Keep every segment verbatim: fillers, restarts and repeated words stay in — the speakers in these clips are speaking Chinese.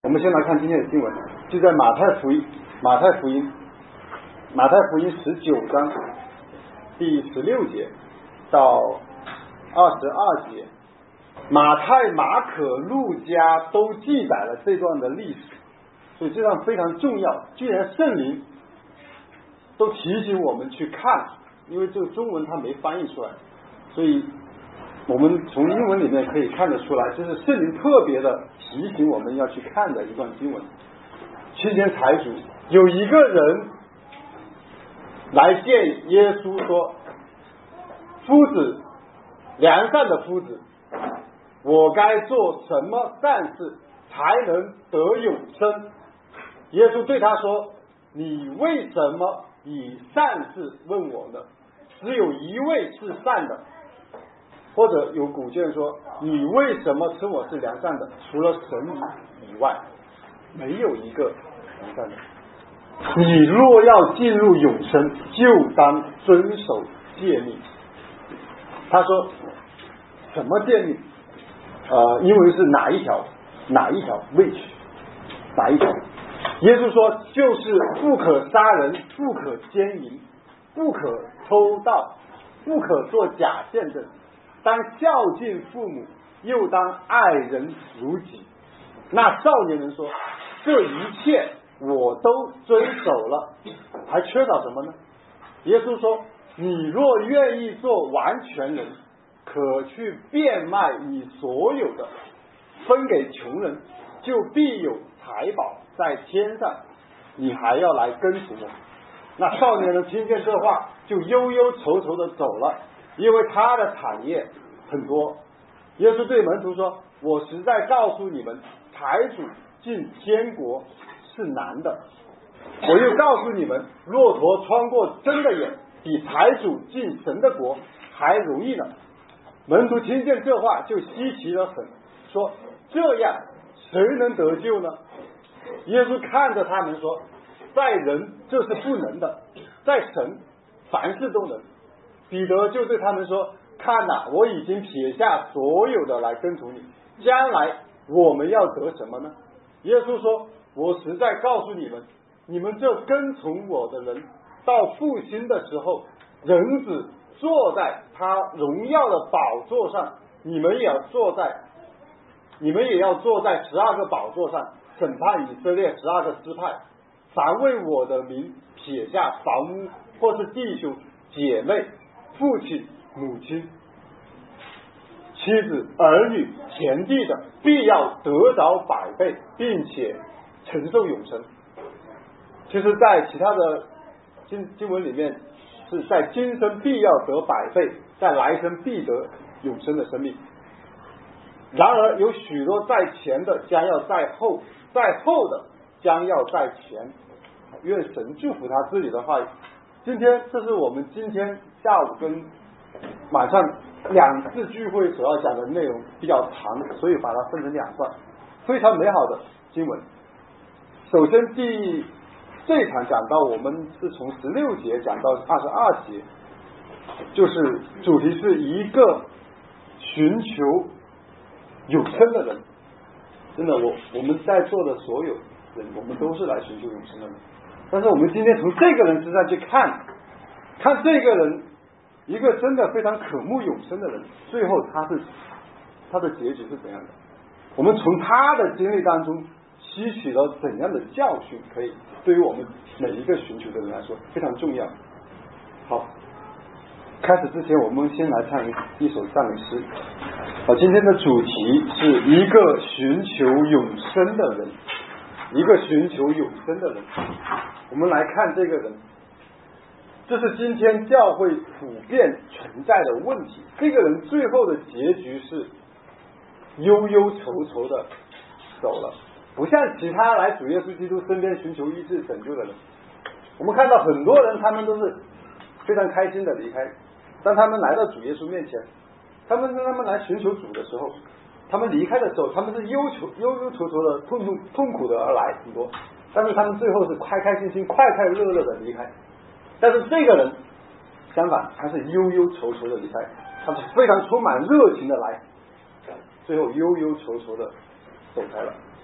我们先来看今天的经文，就在马太福音，马太福音，马太福音十九章第十六节到二十二节。马太、马可、路加都记载了这段的历史，所以这段非常重要。既然圣灵都提醒我们去看，因为这个中文它没翻译出来，所以我们从英文里面可以看得出来，这是圣灵特别的提醒我们要去看的一段经文。七天财主有一个人来见耶稣说：“夫子，良善的夫子，我该做什么善事才能得永生？”耶稣对他说：“你为什么以善事问我呢？只有一位是善的。”或者有古卷说：“你为什么称我是良善的？除了神以外，没有一个良善的。你若要进入永生，就当遵守诫命。”他说什么诫命？呃，英文是哪一条？哪一条 ？Which？ 哪一条？耶稣说，就是不可杀人，不可奸淫，不可偷盗，不可作假见证，当孝敬父母，又当爱人如己。那少年人说：“这一切我都遵守了，还缺少什么呢？”耶稣说：“你若愿意做完全人，可去变卖你所有的，分给穷人，就必有财宝在天上。你还要来跟从我。”那少年人听见这话，就忧忧愁愁的走了，因为他的产业很多。耶稣对门徒说：“我实在告诉你们，财主进天国是难的。我又告诉你们，骆驼穿过针的眼，比财主进神的国还容易呢。”门徒听见这话，就稀奇得很，说：“这样谁能得救呢？”耶稣看着他们说：“在人这是不能的，在神凡事都能。”彼得就对他们说：“看哪，我已经撇下所有的来跟从你，将来我们要得什么呢？”耶稣说：“我实在告诉你们，你们这跟从我的人，到复兴的时候，人子坐在他荣耀的宝座上，你们也要坐在，你们也要坐在十二个宝座上，审判以色列十二个支派。凡为我的名撇下房屋，或是弟兄姐妹、父亲母亲、妻子儿女、田地的，必要得着百倍，并且承受永生。”其实在其他的经经文里面，是在今生必要得百倍，在来生必得永生的生命。然而有许多在前的将要在后，在后的将要在前。愿神祝福他自己的话语。今天这是我们今天下午跟晚上两次聚会所要讲的内容比较长，所以把它分成两段，非常美好的经文。首先第这一场讲到，我们是从十六节讲到二十二节，就是主题是一个寻求永生的人。真的，我我们在座的所有人，我们都是来寻求永生的人。但是我们今天从这个人身上去看，看这个人，一个真的非常渴慕永生的人，最后他是他的结局是怎样的？我们从他的经历当中吸取了怎样的教训，可以对于我们每一个寻求的人来说非常重要。好，开始之前我们先来唱一首赞美诗。好，今天的主题是一个寻求永生的人，一个寻求永生的人。我们来看这个人，这是今天教会普遍存在的问题。这个人最后的结局是忧忧愁愁的走了，不像其他来主耶稣基督身边寻求医治拯救的人。我们看到很多人，他们都是非常开心的离开，当他们来到主耶稣面前，他们当他们来寻求主的时候，他们离开的时候，他们是忧愁忧忧愁愁的痛痛痛苦的而来很多，但是他们最后是开开心心快快乐乐的离开。但是这个人相反，他是忧忧愁愁的离开，他是非常充满热情的来，最后忧忧愁愁的走开了。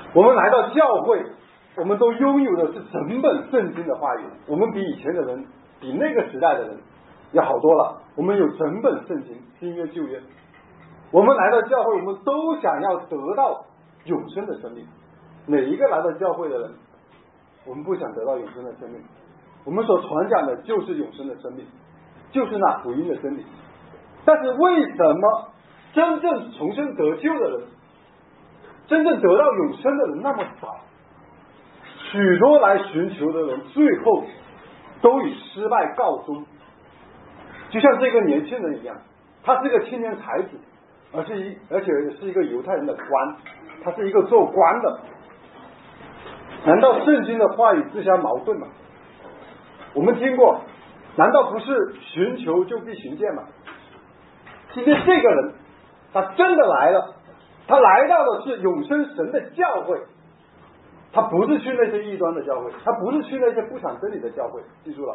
我们来到教会，我们都拥有的是整本圣经的话语，我们比以前的人，比那个时代的人要好多了。我们有整本圣经，新约旧约。我们来到教会，我们都想要得到永生的生命。哪一个来到教会的人，我们不想得到永生的生命？我们所传讲的就是永生的生命，就是那福音的真理。但是为什么真正重生得救的人，真正得到永生的人那么少？许多来寻求的人，最后都以失败告终。就像这个年轻人一样，他是一个青年才子，而是一而且是一个犹太人的官，他是一个做官的。难道圣经的话语自相矛盾吗？我们听过，难道不是寻求就必寻见吗？今天这个人，他真的来了，他来到的是永生神的教会，他不是去那些异端的教会，他不是去那些不讲真理的教会，记住了，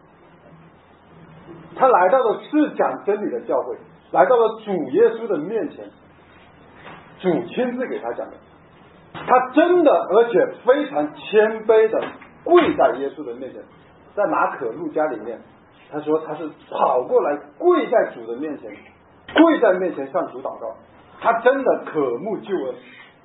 他来到的是讲真理的教会，来到了主耶稣的面前，主亲自给他讲的，他真的而且非常谦卑的跪在耶稣的面前。在马可路加里面，他说他是跑过来跪在主的面前，跪在面前向主祷告，他真的渴慕救恩，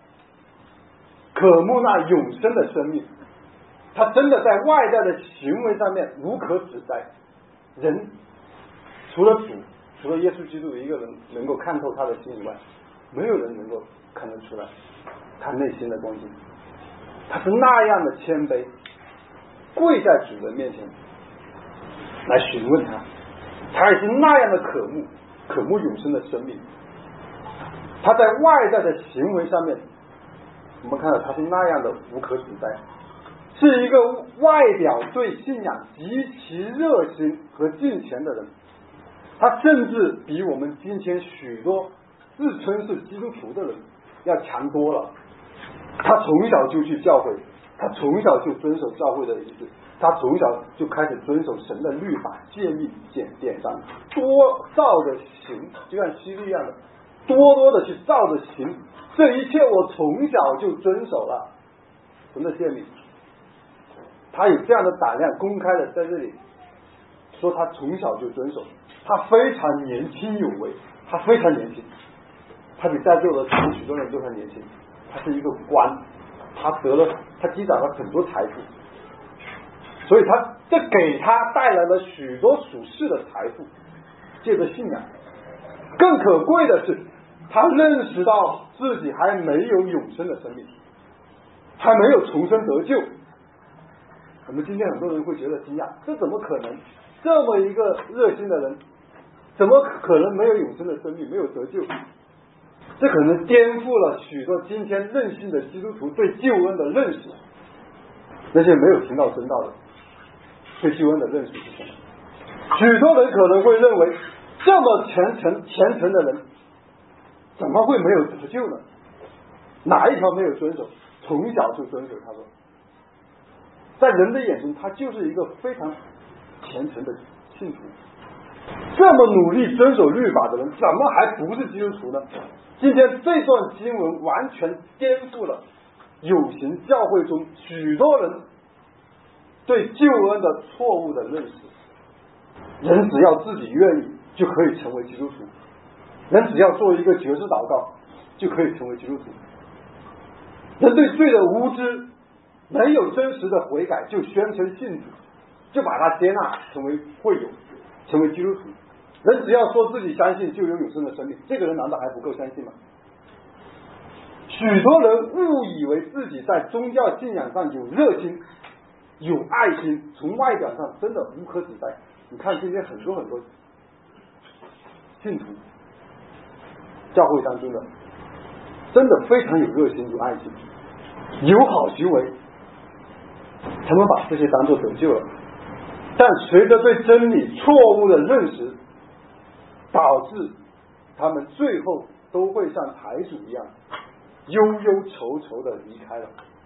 渴慕那永生的生命，他真的在外在的行为上面无可指摘。人除了主，除了耶稣基督一个人能够看透他的心以外，没有人能够看得出来他内心的光景。他是那样的谦卑，跪在主的面前来询问他，他也是那样的渴慕渴慕永生的生命。他在外在的行为上面，我们看到他是那样的无可指摘，是一个外表对信仰极其热心和敬虔的人。他甚至比我们今天许多自称是基督徒的人要强多了。他从小就去教会，他从小就遵守教会的仪式，他从小就开始遵守神的律法诫命典典章，多照着行，就像希律一样的，多多的去照着行。这一切我从小就遵守了神的诫命。他有这样的胆量，公开的在这里说他从小就遵守。他非常年轻有为，他非常年轻，他比在座的许多人都很年轻。他是一个官，他得了，他积攒了很多财富，所以他这给他带来了许多属世的财富，借着信仰。更可贵的是，他认识到自己还没有永生的生命，还没有重生得救。我们今天很多人会觉得惊讶，这怎么可能？这么一个热心的人，怎么可能没有永生的生命，没有得救？这可能颠覆了许多今天任性的基督徒对救恩的认识。那些没有听到真道的对救恩的认识是什么？许多人可能会认为，这么虔诚虔诚的人怎么会没有得救呢？哪一条没有遵守？从小就遵守。他说在人的眼中，他就是一个非常虔诚的信徒。这么努力遵守律法的人，怎么还不是基督徒呢？今天这段经文完全颠覆了有形教会中许多人对救恩的错误的认识。人只要自己愿意就可以成为基督徒，人只要做一个决志祷告就可以成为基督徒。人对罪的无知，没有真实的悔改就宣称信主，就把他接纳成为会友，成为基督徒。人只要说自己相信就有永生的生命，这个人难道还不够相信吗？许多人误以为自己在宗教信仰上有热心有爱心，从外表上真的无可指摘。你看今天很多很多信徒教会当中的真的非常有热心有爱心有好行为，他们把这些当作得救了。但随着对真理错误的认识，导致他们最后都会像财主一样忧忧愁愁的离开了。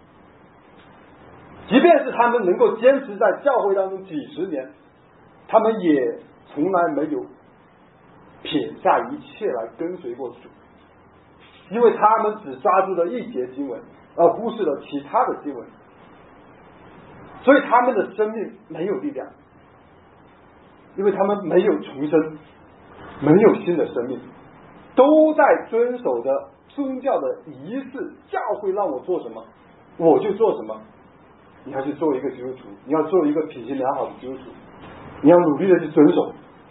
即便是他们能够坚持在教会当中几十年，他们也从来没有撇下一切来跟随过主，因为他们只抓住了一节经文， 而忽视了其他的经文，所以他们的生命没有力量，因为他们没有重生，没有新的生命，都在遵守着宗教的仪式，教会让我做什么我就做什么。你要去做一个基督徒，你要做一个品行良好的基督徒，你要努力的去遵守，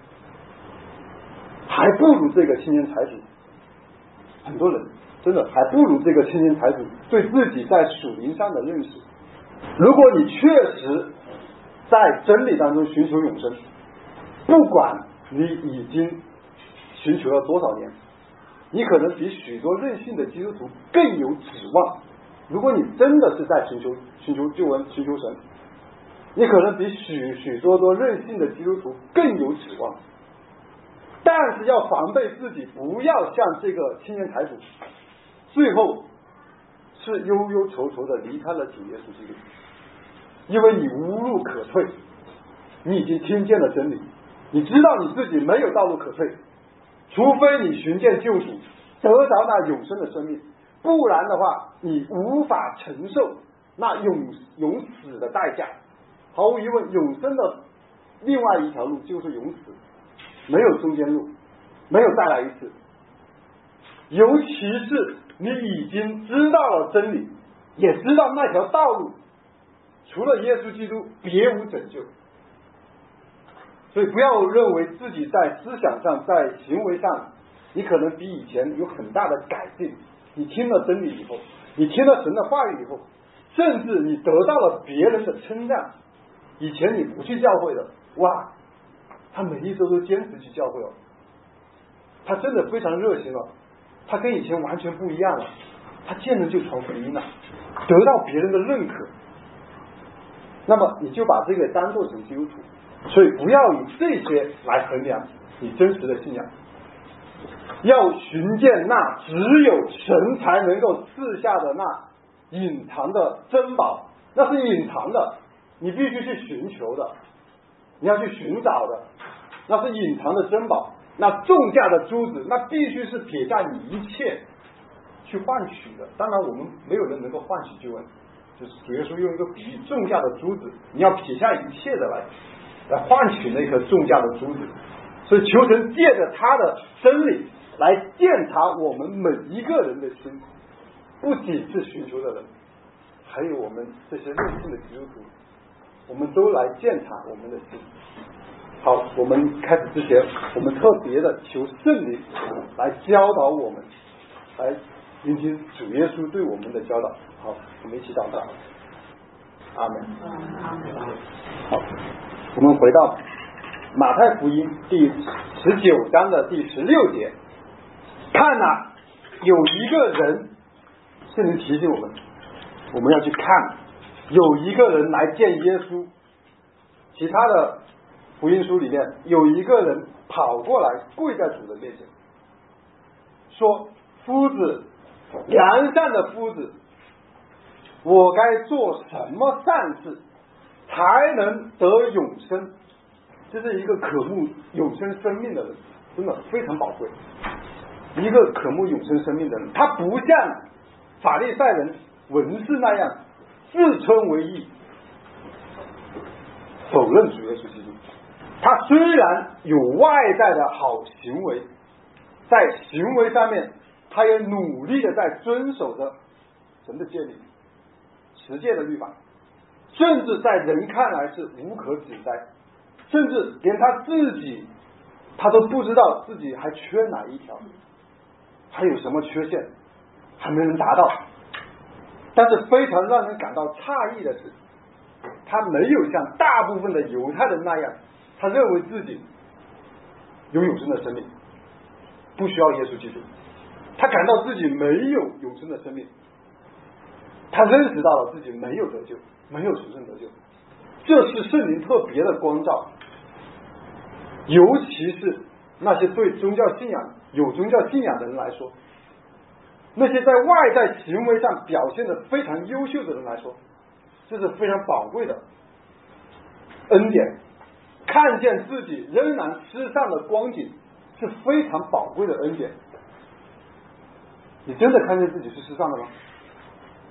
还不如这个青年财主。很多人真的还不如这个青年财主对自己在属灵上的认识。如果你确实在真理当中寻求永生，不管你已经寻求了多少年，你可能比许多任性的基督徒更有指望。如果你真的是在寻求寻求救恩，寻求神，你可能比许许多多任性的基督徒更有指望。但是要防备自己不要像这个青年财主，最后是忧忧愁愁的离开了主耶稣基督，因为你无路可退，你已经听见了真理，你知道你自己没有道路可退，除非你寻见救主，得着那永生的生命，不然的话你无法承受那永永死的代价。毫无疑问，永生的另外一条路就是永死，没有中间路，没有再来一次。尤其是你已经知道了真理，也知道那条道路除了耶稣基督别无拯救。所以不要认为自己在思想上在行为上你可能比以前有很大的改进，你听了真理以后，你听了神的话语以后，甚至你得到了别人的称赞。以前你不去教会的，哇，他每一周都坚持去教会哦，他真的非常热心了，他跟以前完全不一样了，他见人就传福音了，得到别人的认可。那么你就把这个当作成基督徒，所以不要以这些来衡量你真实的信仰，要寻见那只有神才能够赐下的那隐藏的珍宝，那是隐藏的，你必须去寻求的，你要去寻找的，那是隐藏的珍宝。那重价的珠子，那必须是撇下你一切去换取的。当然我们没有人能够换取救恩，就是主耶稣用一个比喻，重价的珠子，你要撇下一切的来来换取那颗重价的珠子。所以求神借着他的真理来鉴察我们每一个人的心，不仅是寻求的人，还有我们这些任性的基督徒，我们都来鉴察我们的心。好，我们开始之前，我们特别的求圣灵来教导我们，来聆听主耶稣对我们的教导。好，我们一起祷告。阿门。好，我们回到马太福音第十九章的第十六节，看哪、啊，有一个人，圣灵提醒我们，我们要去看，有一个人来见耶稣。其他的福音书里面有一个人跑过来跪在主的面前，说：夫子，良善的夫子，我该做什么善事才能得永生？这是一个渴慕永生生命的人，真的非常宝贵。一个渴慕永生生命的人，他不像法利赛人文士那样自称为义，否认主耶稣基督。他虽然有外在的好行为，在行为上面他也努力的在遵守着神的诫命，十诫的律法，甚至在人看来是无可指摘，甚至连他自己他都不知道自己还缺哪一条，还有什么缺陷还没能达到。但是非常让人感到诧异的是，他没有像大部分的犹太人那样，他认为自己有永生的生命，不需要耶稣基督。他感到自己没有永生的生命，他认识到了自己没有得救，没有重生得救。这是圣灵特别的光照，尤其是那些对宗教信仰有宗教信仰的人来说，那些在外在行为上表现得非常优秀的人来说，这是非常宝贵的恩典。看见自己仍然失丧的光景是非常宝贵的恩典。你真的看见自己是失丧的吗？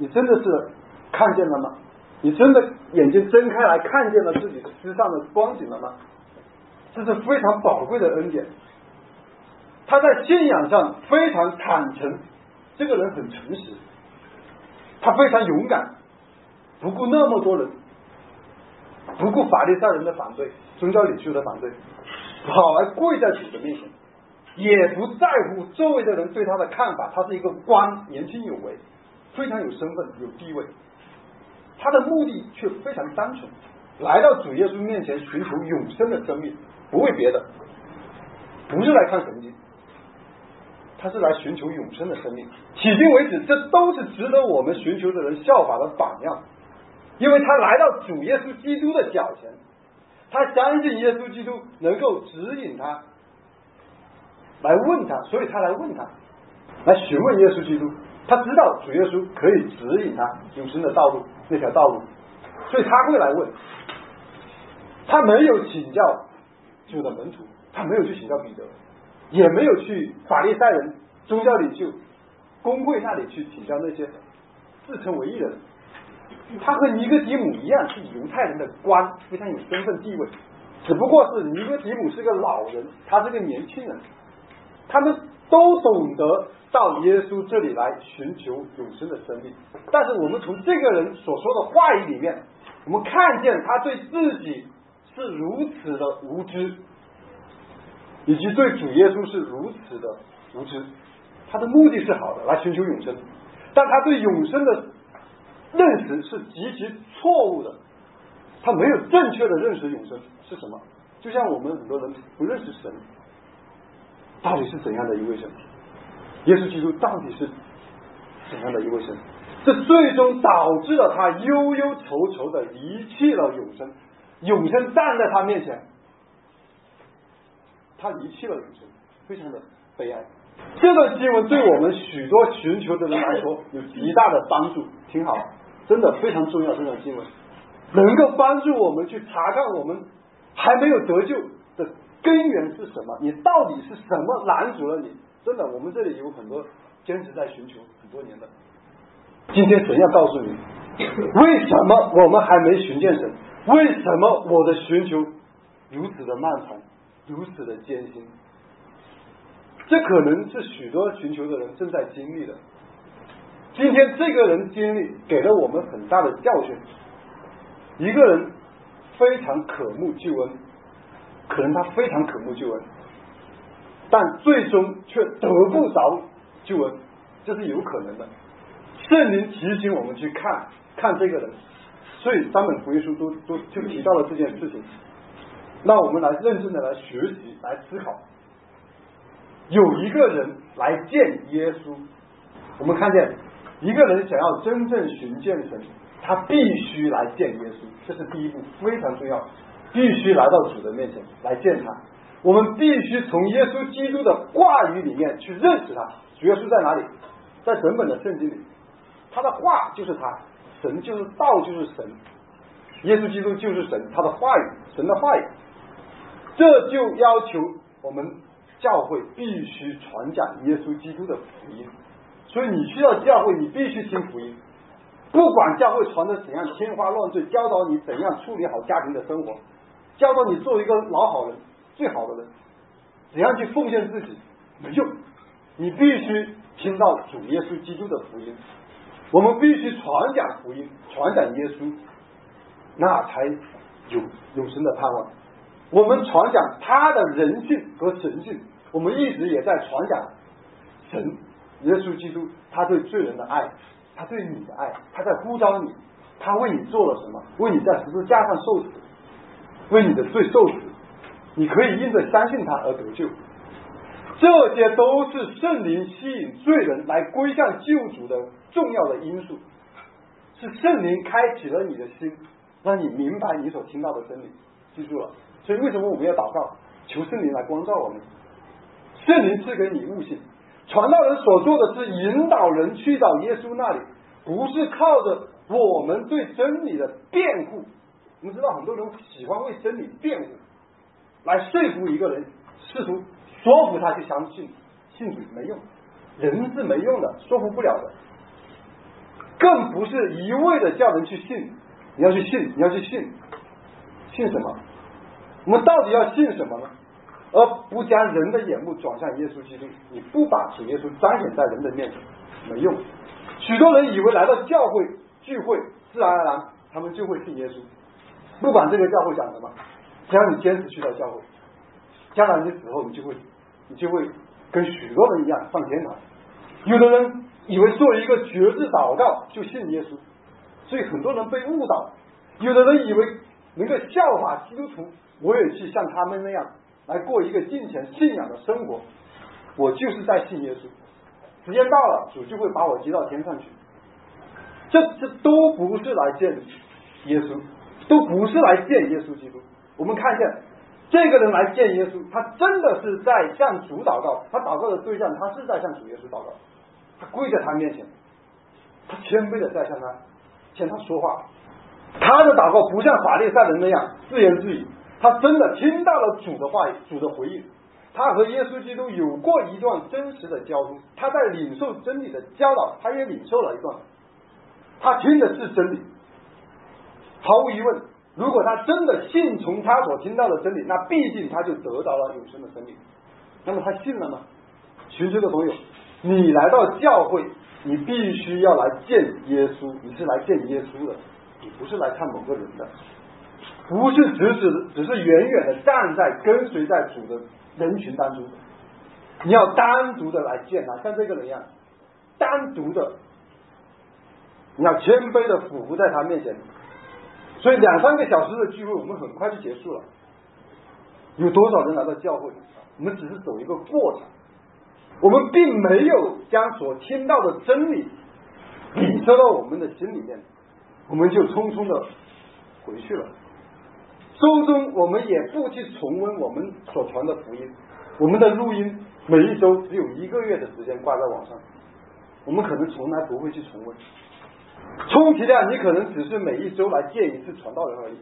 你真的是看见了吗？你真的眼睛睁开来看见了自己身上的光景了吗？这是非常宝贵的恩典。他在信仰上非常坦诚，这个人很诚实，他非常勇敢，不顾那么多人，不顾法利赛人的反对，宗教领袖的反对，跑来跪在主的面前，也不在乎周围的人对他的看法。他是一个官，年轻有为，非常有身份有地位，他的目的却非常单纯，来到主耶稣面前寻求永生的生命，不为别的，不是来看神迹，他是来寻求永生的生命。迄今为止，这都是值得我们寻求的人效法的榜样，因为他来到主耶稣基督的脚前，他相信耶稣基督能够指引他，来问他，所以他来问他，来询问耶稣基督。他知道主耶稣可以指引他永生的道路，那条道路，所以他会来问。他没有请教主的门徒，他没有去请教彼得，也没有去法利赛人、宗教领袖、公会那里去请教那些自称为义的人。他和尼哥底母一样，是犹太人的官，非常有身份地位，只不过是尼哥底母是个老人，他是个年轻人，他们都懂得到耶稣这里来寻求永生的生命。但是我们从这个人所说的话语里面，我们看见他对自己是如此的无知，以及对主耶稣是如此的无知。他的目的是好的，来寻求永生，但他对永生的认识是极其错误的，他没有正确的认识永生是什么。就像我们很多人不认识神到底是怎样的一位神，耶稣基督到底是怎样的一位神，这最终导致了他忧忧愁愁的离弃了永生。永生站在他面前，他离弃了永生，非常的悲哀。这段经文对我们许多寻求的人来说有极大的帮助。听好，真的非常重要。这段经文能够帮助我们去查看我们还没有得救的根源是什么，你到底是什么拦阻了你。真的，我们这里有很多坚持在寻求很多年的，今天神要告诉你，为什么我们还没寻见神，为什么我的寻求如此的漫长，如此的艰辛。这可能是许多寻求的人正在经历的。今天这个人经历给了我们很大的教训。一个人非常渴慕救恩，可能他非常渴慕救恩，但最终却得不着救恩，这是有可能的。圣灵提醒我们去看看这个人，所以三本福音书都都就提到了这件事情，让我们来认真的来学习，来思考。有一个人来见耶稣，我们看见一个人想要真正寻见神，他必须来见耶稣，这是第一步，非常重要，必须来到主的面前来见他。我们必须从耶稣基督的话语里面去认识他。主耶稣在哪里？在整本的圣经里，他的话就是他，神就是道就是神，耶稣基督就是神，他的话语，神的话语。这就要求我们教会必须传讲耶稣基督的福音。所以你去到教会，你必须听福音，不管教会传的怎样天花乱坠，教导你怎样处理好家庭的生活，教导你做一个老好人，最好的人，怎样去奉献自己，没用。你必须听到主耶稣基督的福音，我们必须传讲福音，传讲耶稣，那才有永生的盼望。我们传讲他的人性和神性，我们一直也在传讲神耶稣基督他对罪人的爱，他对你的爱，他在呼召你，他为你做了什么，为你在十字架上受死，为你的罪受死，你可以因着相信他而得救。这些都是圣灵吸引罪人来归向救主的重要的因素，是圣灵开启了你的心，让你明白你所听到的真理。记住了，所以为什么我们要祷告，求圣灵来光照我们？圣灵赐给你悟性，传道人所做的是引导人去到耶稣那里，不是靠着我们对真理的辩护。我们知道很多人喜欢为真理辩护，来说服一个人，试图说服他去相信信主，没用，人是没用的，说服不了的。 更不是一味的叫人去信，你要去信，你要去信，信什么？我们到底要信什么呢？而不将人的眼目转向耶稣基督，你不把主耶稣彰显在人的面前，没用。许多人以为来到教会聚会，自然而然他们就会信耶稣，不管这个教会讲什么，只要你坚持去到教会，将来你死后你就会你就会跟许多人一样上天堂。有的人以为做一个绝志祷告就信耶稣，所以很多人被误导。有的人以为能够效法基督徒，我也去像他们那样来过一个敬虔信仰的生活，我就是在信耶稣，时间到了主就会把我接到天上去。这这都不是来见耶稣，都不是来见耶稣基督。我们看见这个人来见耶稣，他真的是在向主祷告，他祷告的对象他是在向主耶稣祷告，他跪在他面前，他谦卑的在向他向他说话。他的祷告不像法利赛人那样自言自语，他真的听到了主的话语，主的回应。他和耶稣基督有过一段真实的交通，他在领受真理的教导，他也领受了一段，他听的是真理。毫无疑问，如果他真的信从他所听到的真理，那必定他就得到了永生的生命。那么他信了吗？群居的朋友，你来到教会，你必须要来见耶稣，你是来见耶稣的，你不是来看某个人的，不是只是只是远远的站在跟随在主的人群当中，你要单独的来见他，像这个人一样，单独的，你要谦卑的俯伏在他面前。所以两三个小时的聚会我们很快就结束了，有多少人来到教会？我们只是走一个过程，我们并没有将所听到的真理领受到我们的心里面，我们就匆匆的回去了。周中我们也不去重温我们所传的福音，我们的录音每一周只有一个月的时间挂在网上，我们可能从来不会去重温，充其量你可能只是每一周来见一次传道人而已，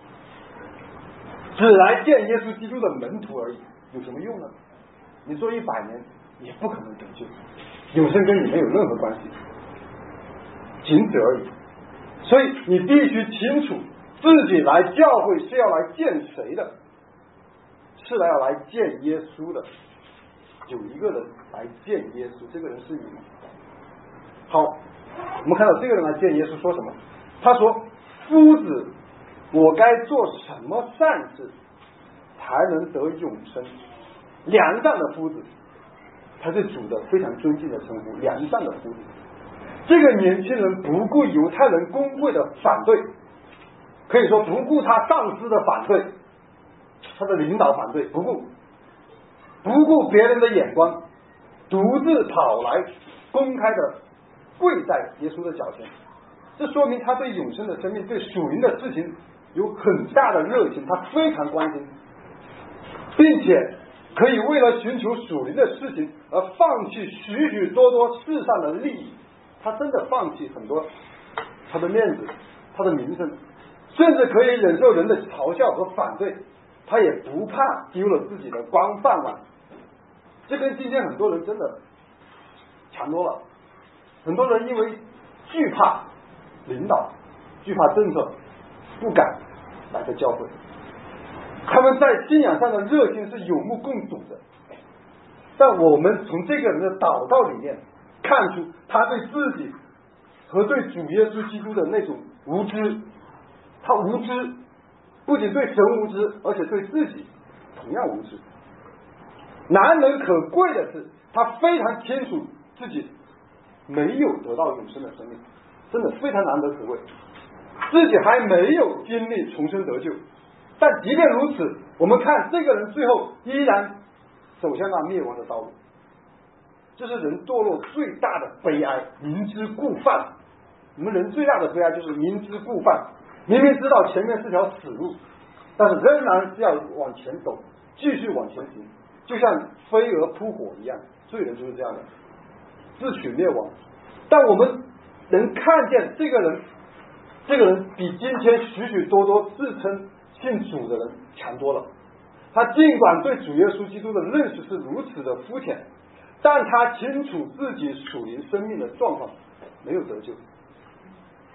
只来见耶稣基督的门徒而已，有什么用呢？你做一百年也不可能得救，永生跟你没有任何关系，仅此而已。所以你必须清楚自己来教会是要来见谁的，是来要来见耶稣的。有一个人来见耶稣，这个人是你吗？好，我们看到这个人来见耶稣说什么？他说：夫子，我该做什么善事才能得永生？良善的夫子，他是主的非常尊敬的称呼，良善的夫子。这个年轻人不顾犹太人公会的反对，可以说不顾他上司的反对，他的领导反对，不顾不顾别人的眼光，独自跑来公开的跪在耶稣的脚前。这说明他对永生的生命，对属灵的事情有很大的热情，他非常关心，并且可以为了寻求属灵的事情而放弃许许多多世上的利益。他真的放弃很多他的面子，他的名声，甚至可以忍受人的嘲笑和反对，他也不怕丢了自己的光饭碗。这跟今天很多人真的强多了。很多人因为惧怕领导，惧怕政策，不敢来到教会。他们在信仰上的热心是有目共睹的，但我们从这个人的祷告里面看出他对自己和对主耶稣基督的那种无知。他无知，不仅对神无知，而且对自己同样无知。难能可贵的是，他非常清楚自己没有得到永生的生命，真的非常难得可贵，自己还没有经历重生得救。但即便如此，我们看这个人最后依然走向那灭亡的道路。这是人堕落最大的悲哀，明知故犯。我们人最大的悲哀就是明知故犯，明明知道前面是条死路，但是仍然是要往前走，继续往前行，就像飞蛾扑火一样。罪人就是这样的，自取灭亡。但我们能看见这个人，这个人比今天许许多多自称信主的人强多了。他尽管对主耶稣基督的认识是如此的肤浅，但他清楚自己属灵生命的状况，没有得救。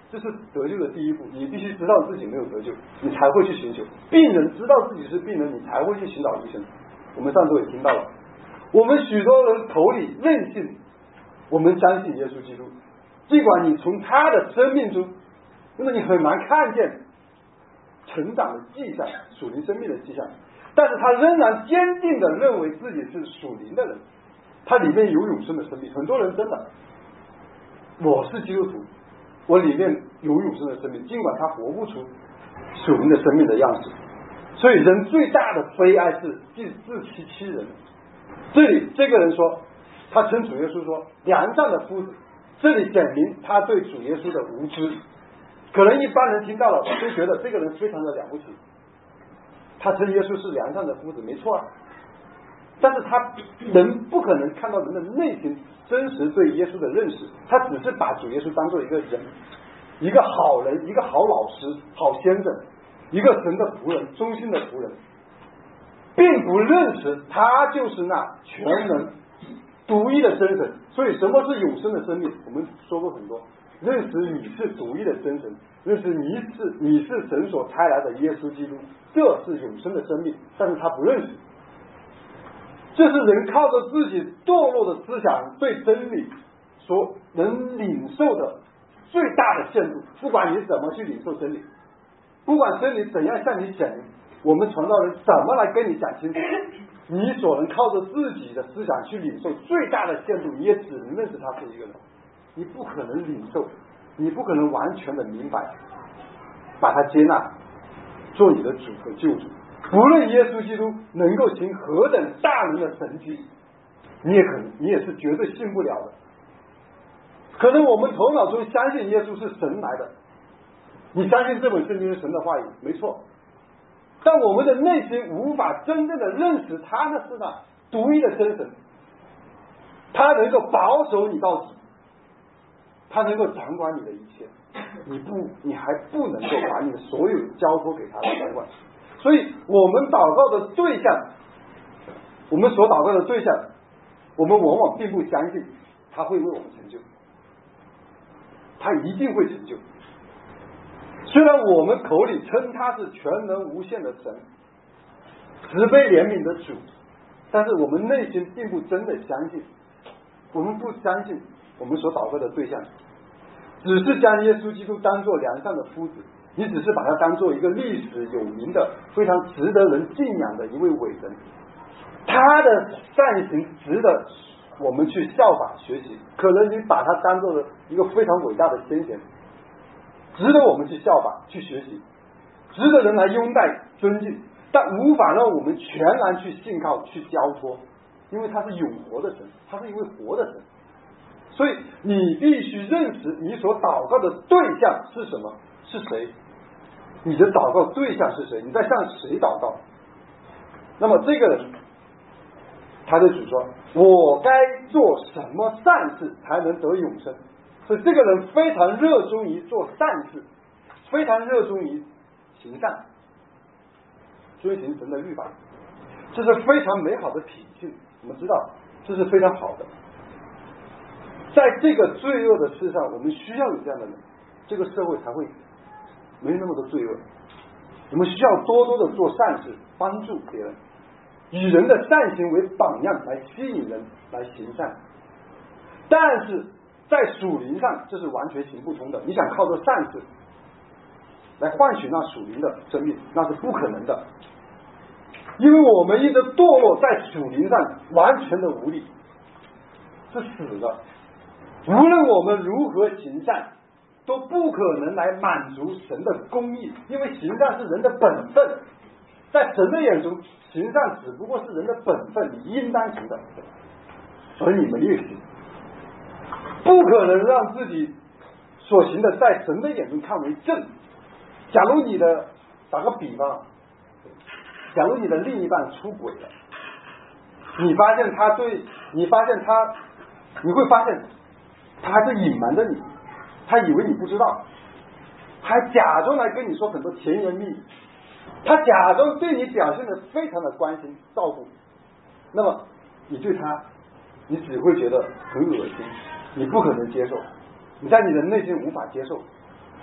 这是得救的第一步，你必须知道自己没有得救，你才会去寻求。病人知道自己是病人，你才会去寻找医生。我们上周也听到了，我们许多人口里任性，我们相信耶稣基督，尽管你从他的生命中，因为你很难看见成长的迹象，属灵生命的迹象，但是他仍然坚定的认为自己是属灵的人，他里面有永生的生命。很多人真的，我是基督徒，我里面有永生的生命，尽管他活不出属灵的生命的样式。所以人最大的悲哀是自自欺欺人。这里这个人说，他称主耶稣说良善的夫子，这里显明他对主耶稣的无知。可能一般人听到了就觉得这个人非常的了不起，他称耶稣是良善的夫子，没错啊。但是他人不可能看到人的内心真实对耶稣的认识，他只是把主耶稣当做一个人，一个好人，一个好老师，好先生，一个神的仆人，忠心的仆人，并不认识他就是那全能独一的真神。所以什么是永生的生命？我们说过很多，认识你是独一的真神，认识你是你是神所差来的耶稣基督，这是永生的生命。但是他不认识，这是人靠着自己堕落的思想对真理所能领受的最大的限度。不管你怎么去领受真理，不管真理怎样向你讲，我们传道人怎么来跟你讲清楚，你所能靠着自己的思想去领受最大的限度，你也只能认识他是一个人，你不可能领受，你不可能完全的明白，把他接纳做你的主和救主。不论耶稣基督能够行何等大能的神迹，你也可能你也是绝对信不了的。可能我们头脑中相信耶稣是神来的，你相信这本圣经是神的话语，没错，但我们的内心无法真正的认识他那是那独一的真神，他能够保守你到底，他能够掌管你的一切，你不你还不能够把你的所有交托给他来掌管。所以我们祷告的对象，我们所祷告的对象，我们往往并不相信他会为我们成就，他一定会成就。虽然我们口里称他是全能无限的神，慈悲怜悯的主，但是我们内心并不真的相信，我们不相信我们所祷告的对象，只是将耶稣基督当作良善的夫子，你只是把他当做一个历史有名的非常值得人敬仰的一位伟人，他的善行值得我们去效法学习。可能你把他当做了一个非常伟大的先贤，值得我们去效法去学习，值得人来拥戴尊敬，但无法让我们全然去信靠去交托，因为他是永活的神，他是一位活的神。所以你必须认识你所祷告的对象是什么，是谁，你的祷告对象是谁，你在向谁祷告。那么这个人他对主说，我该做什么善事才能得永生。所以这个人非常热衷于做善事，非常热衷于行善，遵行神的律法，这是非常美好的品性。我们知道这是非常好的，在这个罪恶的世上，我们需要有这样的人，这个社会才会没那么多罪恶。我们需要多多的做善事，帮助别人，以人的善行为榜样来吸引人来行善。但是在属灵上这是完全行不通的，你想靠着善事来换取那属灵的生命，那是不可能的，因为我们一直堕落在属灵上完全的无力，是死的。无论我们如何行善，都不可能来满足神的公义，因为行善是人的本分，在神的眼中，行善只不过是人的本分，你应当行的，而你们越行，不可能让自己所行的在神的眼中看为正。假如你的打个比方，假如你的另一半出轨了，你发现他对你发现他你会发现他还是隐瞒着你，他以为你不知道，还假装来跟你说很多甜言蜜语，他假装对你表现的非常的关心照顾，那么你对他你只会觉得很恶心，你不可能接受，你在你的内心无法接受。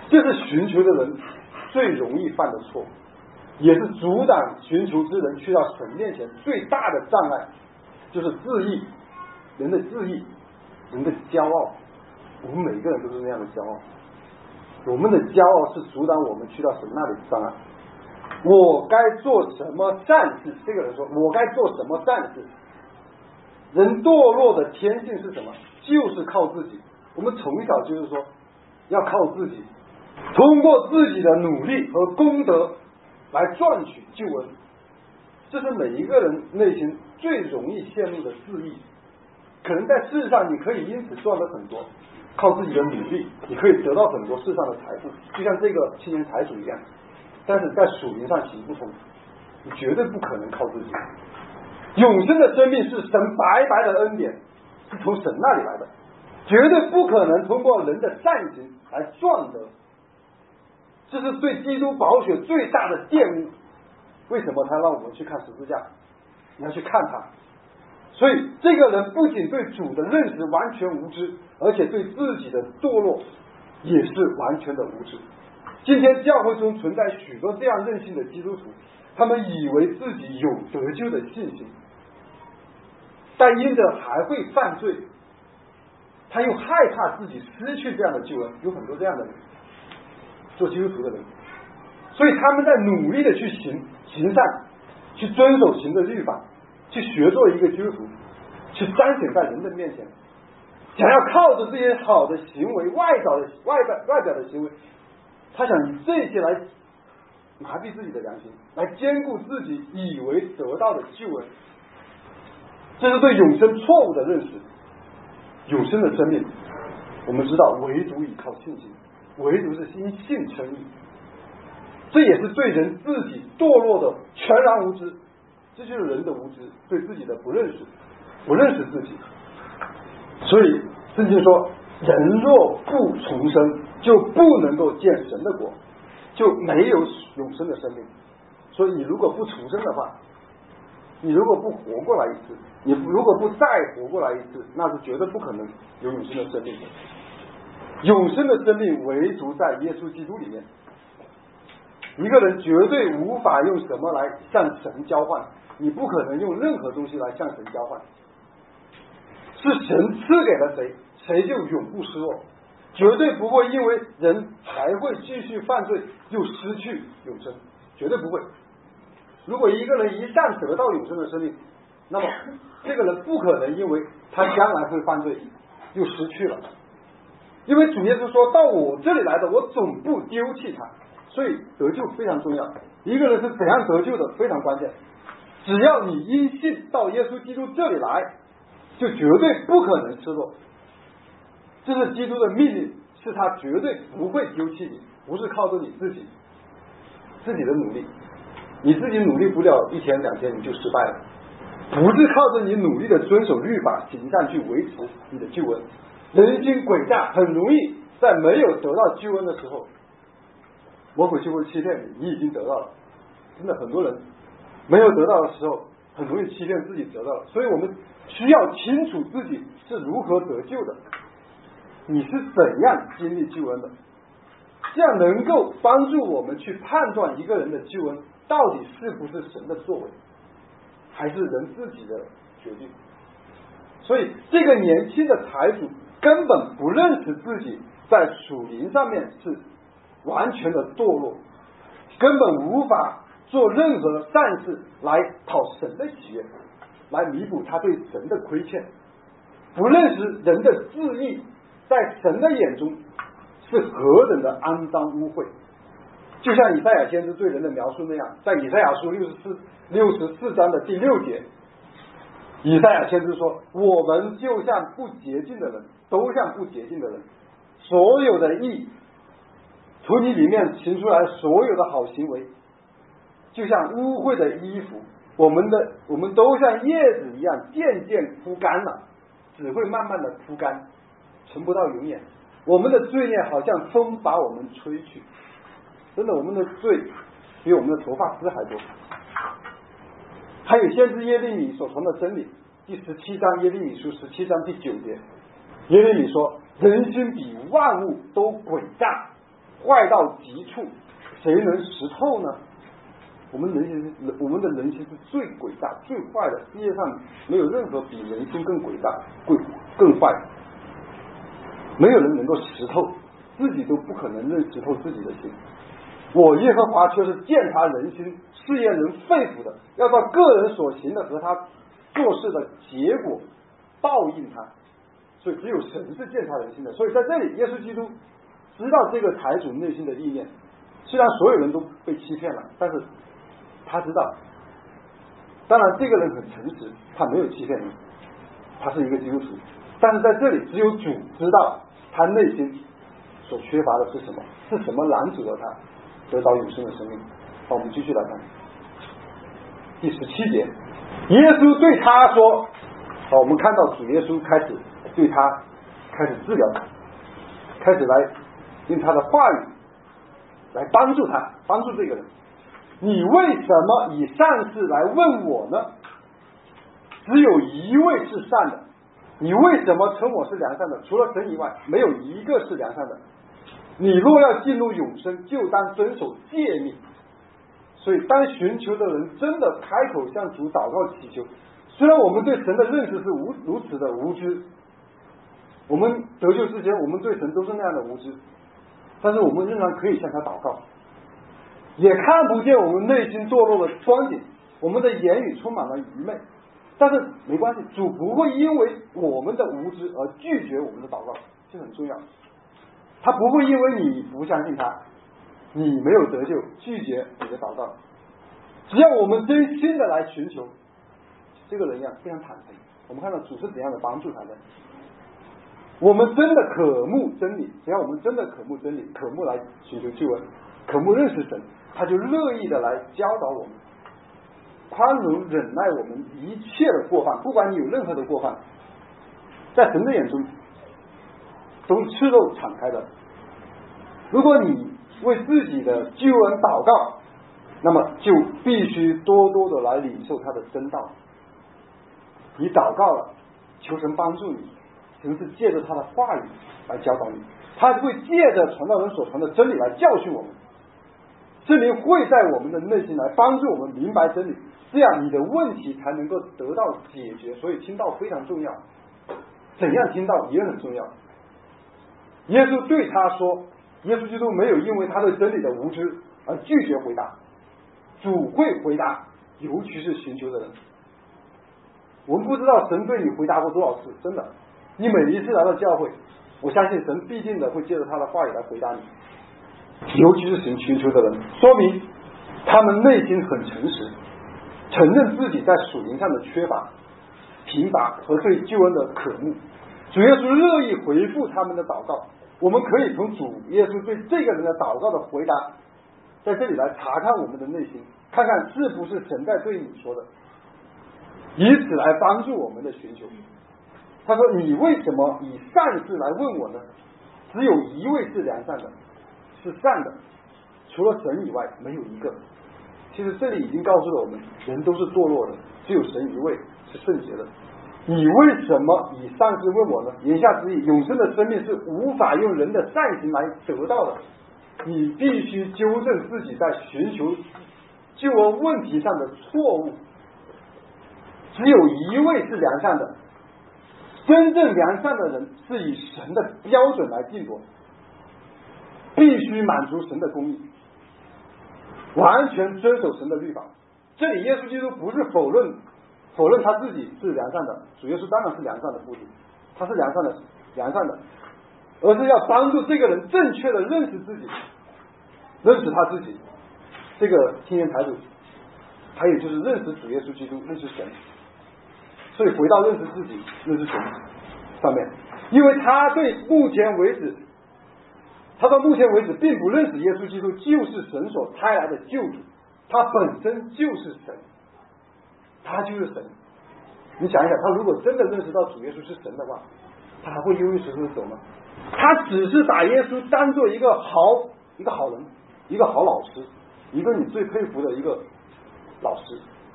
这是寻求的人最容易犯的错，也是阻挡寻求之人去到神面前最大的障碍，就是自义，人的自义，人的骄傲。我们每个人都是那样的骄傲，我们的骄傲是阻挡我们去到神那里的障碍。我该做什么善事？这个人说我该做什么善事？人堕落的天性是什么？就是靠自己。我们从小就是说要靠自己，通过自己的努力和功德来赚取救恩，这是每一个人内心最容易陷入的自义。可能在世上你可以因此赚了很多，靠自己的努力你可以得到很多世上的财富，就像这个青年财主一样，但是在属灵上行不通，你绝对不可能靠自己。永生的生命是神白白的恩典，是从神那里来的，绝对不可能通过人的善行来赚得。这是对基督宝血最大的玷污。为什么他让我们去看十字架？你要去看他。所以这个人不仅对主的认识完全无知，而且对自己的堕落也是完全的无知。今天教会中存在许多这样任性的基督徒，他们以为自己有得救的信心，但因着还会犯罪，他又害怕自己失去这样的救恩。有很多这样的人，做基督徒的人，所以他们在努力的去行行善，去遵守神的律法，去学做一个基督徒，去彰显在人的面前，想要靠着这些好的行为、外表的外表外表的行为，他想以这些来麻痹自己的良心，来兼顾自己以为得到的救恩。这是对永生错误的认识。永生的生命，我们知道唯独依靠信心，唯独是因信称义，这也是对人自己堕落的全然无知。这就是人的无知，对自己的不认识，不认识自己。所以圣经说，人若不重生，就不能够见神的国，就没有永生的生命。所以你如果不重生的话，你如果不活过来一次，你如果不再活过来一次，那是绝对不可能有永生的生命的。永生的生命唯独在耶稣基督里面。一个人绝对无法用什么来向神交换，你不可能用任何东西来向神交换，是神赐给了谁，谁就永不失落，绝对不会因为人还会继续犯罪就失去永生，绝对不会。如果一个人一旦得到永生的生命，那么这个人不可能因为他将来会犯罪就失去了，因为主耶稣说到我这里来的，我总不丢弃他。所以得救非常重要，一个人是怎样得救的非常关键。只要你因信到耶稣基督这里来，就绝对不可能失落。这是基督的命令，是他绝对不会丢弃你，不是靠着你自己自己的努力，你自己努力不了一天两天你就失败了，不是靠着你努力的遵守律法行善去维持你的救恩。人心诡诈，很容易在没有得到救恩的时候，魔鬼就会欺骗你，你已经得到了。真的很多人没有得到的时候，很容易欺骗自己得到了。所以我们需要清楚自己是如何得救的，你是怎样经历救恩的，这样能够帮助我们去判断一个人的救恩到底是不是神的作为，还是人自己的决定。所以这个年轻的财主根本不认识自己在属灵上面是完全的堕落，根本无法做任何善事来讨神的喜悦，来弥补他对神的亏欠。不认识人的自义在神的眼中是何等的肮脏污秽，就像以赛亚先知对人的描述那样，在以赛亚书六十四六十四章的第六节，以赛亚先知说，我们就像不洁净的人，都像不洁净的人，所有的义从你里面行出来，所有的好行为就像污秽的衣服，我们的我们都像叶子一样渐渐枯干了，只会慢慢的枯干，存不到永远。我们的罪孽好像风把我们吹去，真的，我们的罪比我们的头发丝还多。还有先知耶利米所传的真理，第十七章耶利米书十七章第九节，耶利米说，人心比万物都诡诈， 坏到极处，谁能识透呢？我们人心，我们的人心是最诡诈、最坏的，世界上没有任何比人心更诡诈、更更坏，没有人能够识透，自己都不可能认识透自己的心。我耶和华却是鉴察人心、试验人肺腑的，要照个人所行的和他做事的结果报应他。所以只有神是鉴察人心的。所以在这里，耶稣基督知道这个财主内心的意念，虽然所有人都被欺骗了，但是他知道。当然，这个人很诚实，他没有欺骗人，他是一个基督徒。但是在这里，只有主知道他内心所缺乏的是什么，是什么拦阻了他得到永生的生命。好，我们继续来看第十七节，耶稣对他说，好，我们看到主耶稣开始对他开始治疗他，开始来用他的话语来帮助他，帮助这个人。你为什么以善事来问我呢？只有一位是善的，你为什么称我是良善的？除了神以外，没有一个是良善的。你若要进入永生，就当遵守诫命。所以当寻求的人真的开口向主祷告祈求，虽然我们对神的认识是无如此的无知，我们得救之前我们对神都是那样的无知，但是我们仍然可以向他祷告，也看不见我们内心堕落的光景，我们的言语充满了愚昧，但是没关系，主不会因为我们的无知而拒绝我们的祷告，这很重要。他不会因为你不相信他，你没有得救，拒绝你的祷告。只要我们真心的来寻求，这个人呀非常坦诚。我们看到主是怎样的帮助他的。我们真的渴慕真理，只要我们真的渴慕真理，渴慕来寻求救恩，渴慕认识神，他就乐意的来教导我们，宽容忍耐我们一切的过犯。不管你有任何的过犯，在神的眼中都是赤裸敞开的。如果你为自己的救恩祷告，那么就必须多多的来领受他的真道。你祷告了，求神帮助你，神是借着他的话语来教导你，他会借着传道人所传的真理来教训我们。圣灵会在我们的内心来帮助我们明白真理，这样你的问题才能够得到解决。所以听道非常重要，怎样听道也很重要。耶稣对他说，耶稣基督没有因为他对真理的无知而拒绝回答，主会回答，尤其是寻求的人。我们不知道神对你回答过多少次，真的，你每一次来到教会，我相信神必定的会借着他的话语来回答你，尤其是寻寻求的人，说明他们内心很诚实，承认自己在属灵上的缺乏、贫乏和对救恩的渴慕。主耶稣乐意回复他们的祷告，我们可以从主耶稣对这个人的祷告的回答，在这里来查看我们的内心，看看是不是神在对你说的，以此来帮助我们的寻求。他说，你为什么以善事来问我呢？只有一位是良善的，是善的，除了神以外没有一个。其实这里已经告诉了我们，人都是堕落的，只有神一位是圣洁的。你为什么以善事问我呢？言下之意，永生的生命是无法用人的善行来得到的，你必须纠正自己在寻求救恩问题上的错误。只有一位是良善的，真正良善的人是以神的标准来定夺，必须满足神的公义，完全遵守神的律法。这里耶稣基督不是否认否认他自己是良善的，主耶稣当然是良善的父亲，他是良善的良善的，而是要帮助这个人正确的认识自己，认识他自己。这个青年财主，还有就是认识主耶稣基督，认识神。所以回到认识自己、认识神上面，因为他对目前为止，他到目前为止并不认识耶稣基督就是神所差来的救主，他本身就是神，他就是神。你想一想，他如果真的认识到主耶稣是神的话，他还会忧郁石头手吗？他只是把耶稣当做一个好一个好人，一个好老师，一个你最佩服的一个老师，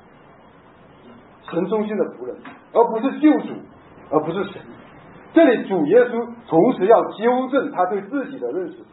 神中心的仆人，而不是救主，而不是神。这里主耶稣同时要纠正他对自己的认识，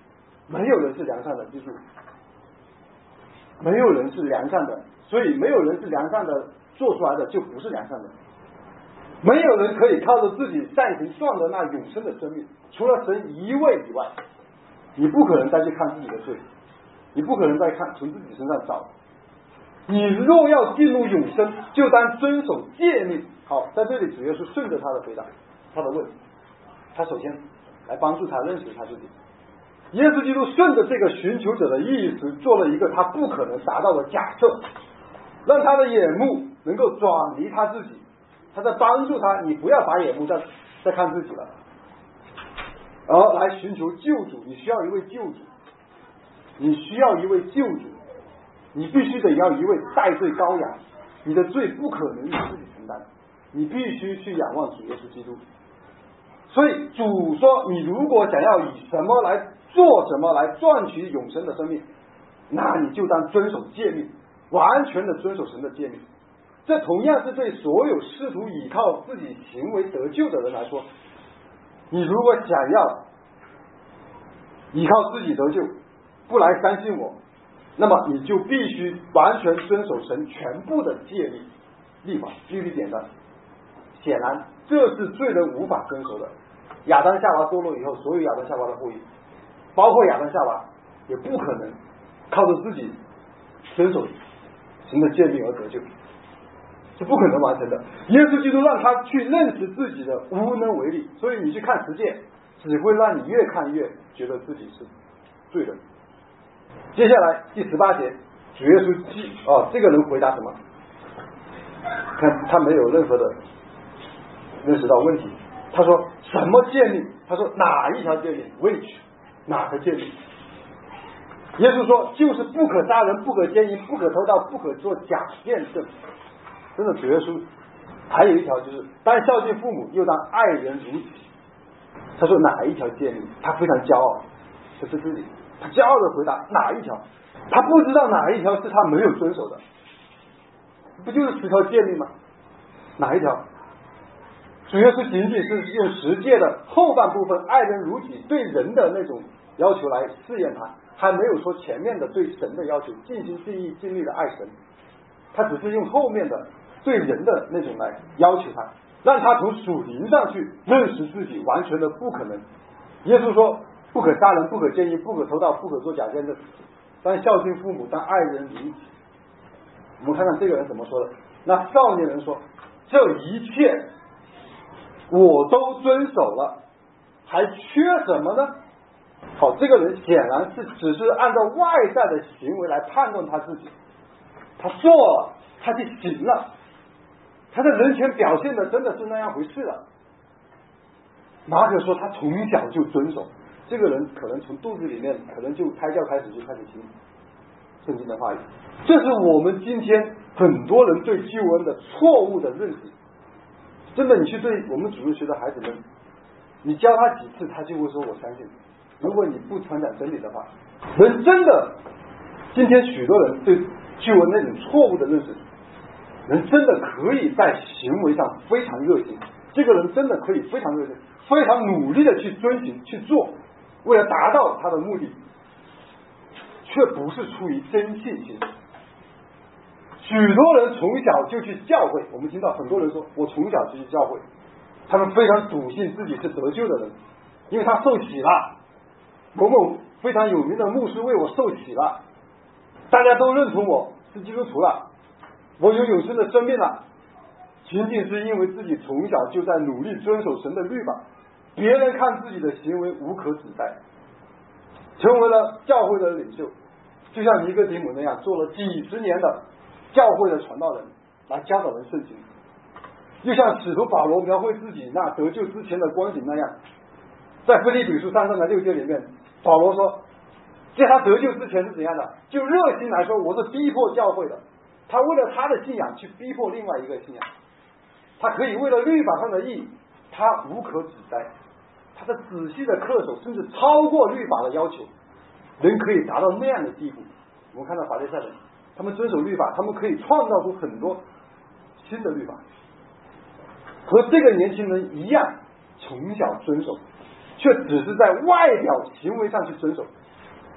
没有人是良善的，记住，没有人是良善的，所以没有人是良善的，做出来的就不是良善的。没有人可以靠着自己善行赚得那永生的生命，除了神一位以外，你不可能再去看自己的罪，你不可能再看从自己身上找。你若要进入永生，就当遵守诫命。好，在这里主耶稣顺着他的回答，他的问题，他首先来帮助他认识他自己。耶稣基督顺着这个寻求者的意思，做了一个他不可能达到的假设，让他的眼目能够转离他自己。他在帮助他，你不要把眼目再再看自己了，而来寻求救主。你需要一位救主，你需要一位救主，你必须得要一位代罪羔羊。你的罪不可能你自己承担，你必须去仰望主耶稣基督。所以主说，你如果想要以什么来做什么来赚取永生的生命，那你就当遵守诫命，完全的遵守神的诫命。这同样是对所有试图依靠自己行为得救的人来说，你如果想要依靠自己得救，不来相信我，那么你就必须完全遵守神全部的诫命律法律例典章。显然这是罪人无法遵守的。亚当夏娃堕落以后，所有亚当夏娃的后裔，包括亚当夏娃，也不可能靠着自己遵守神的诫命而得救，是不可能完成的。耶稣基督让他去认识自己的无能为力，所以你去看十诫，只会让你越看越觉得自己是罪人。接下来第十八节，主耶稣记哦，这个人回答什么？看他没有任何的认识到问题。他说什么诫命？他说哪一条诫命 ？Which 哪个诫命？耶稣说就是不可杀人，不可奸淫，不可偷盗，不可做假见证。真的，主耶稣还有一条就是当孝敬父母，又当爱人如己。他说哪一条诫命？他非常骄傲，这是自己，他骄傲的回答哪一条？他不知道哪一条是他没有遵守的，不就是十条诫命吗？哪一条？主耶稣仅仅是用十诫的后半部分爱人如己对人的那种要求来试验他，还没有说前面的对神的要求，尽心尽意尽力的爱神。他只是用后面的对人的那种来要求他，让他从属灵上去认识自己完全的不可能。耶稣说不可杀人，不可奸淫，不可偷盗，不可做假见证，当孝敬父母，当爱人如己。我们看看这个人怎么说的。那少年人说这一切我都遵守了，还缺什么呢？好，这个人显然是只是按照外在的行为来判断他自己，他做了，他就行了，他在人前表现的真的是那样回事了。马可说他从小就遵守，这个人可能从肚子里面可能就胎教开始就开始听圣经的话语。这是我们今天很多人对救恩的错误的认识。真的，你去对我们主日学的孩子们，你教他几次，他就会说我相信。如果你不传讲真理的话，人真的，今天许多人对救恩那种错误的认识，人真的可以在行为上非常热心，这个人真的可以非常热心，非常努力的去遵行去做，为了达到他的目的，却不是出于真信心。许多人从小就去教会，我们听到很多人说我从小就去教会，他们非常笃信自己是得救的人，因为他受洗了，某某非常有名的牧师为我受洗了，大家都认同我是基督徒了，我有永生的生命了，仅仅是因为自己从小就在努力遵守神的律法，别人看自己的行为无可指摘，成为了教会的领袖，就像尼哥底母那样做了几十年的教会的传道人，来教导人圣经。就像使徒保罗描绘自己那得救之前的光景那样，在腓立比书三章的六节里面，保罗说在他得救之前是怎样的，就热心来说我是逼迫教会的，他为了他的信仰去逼迫另外一个信仰，他可以为了律法上的义，他无可指摘，他的仔细的恪守甚至超过律法的要求，人可以达到那样的地步。我们看到法利赛人，他们遵守律法，他们可以创造出很多新的律法，和这个年轻人一样从小遵守，却只是在外表行为上去遵守。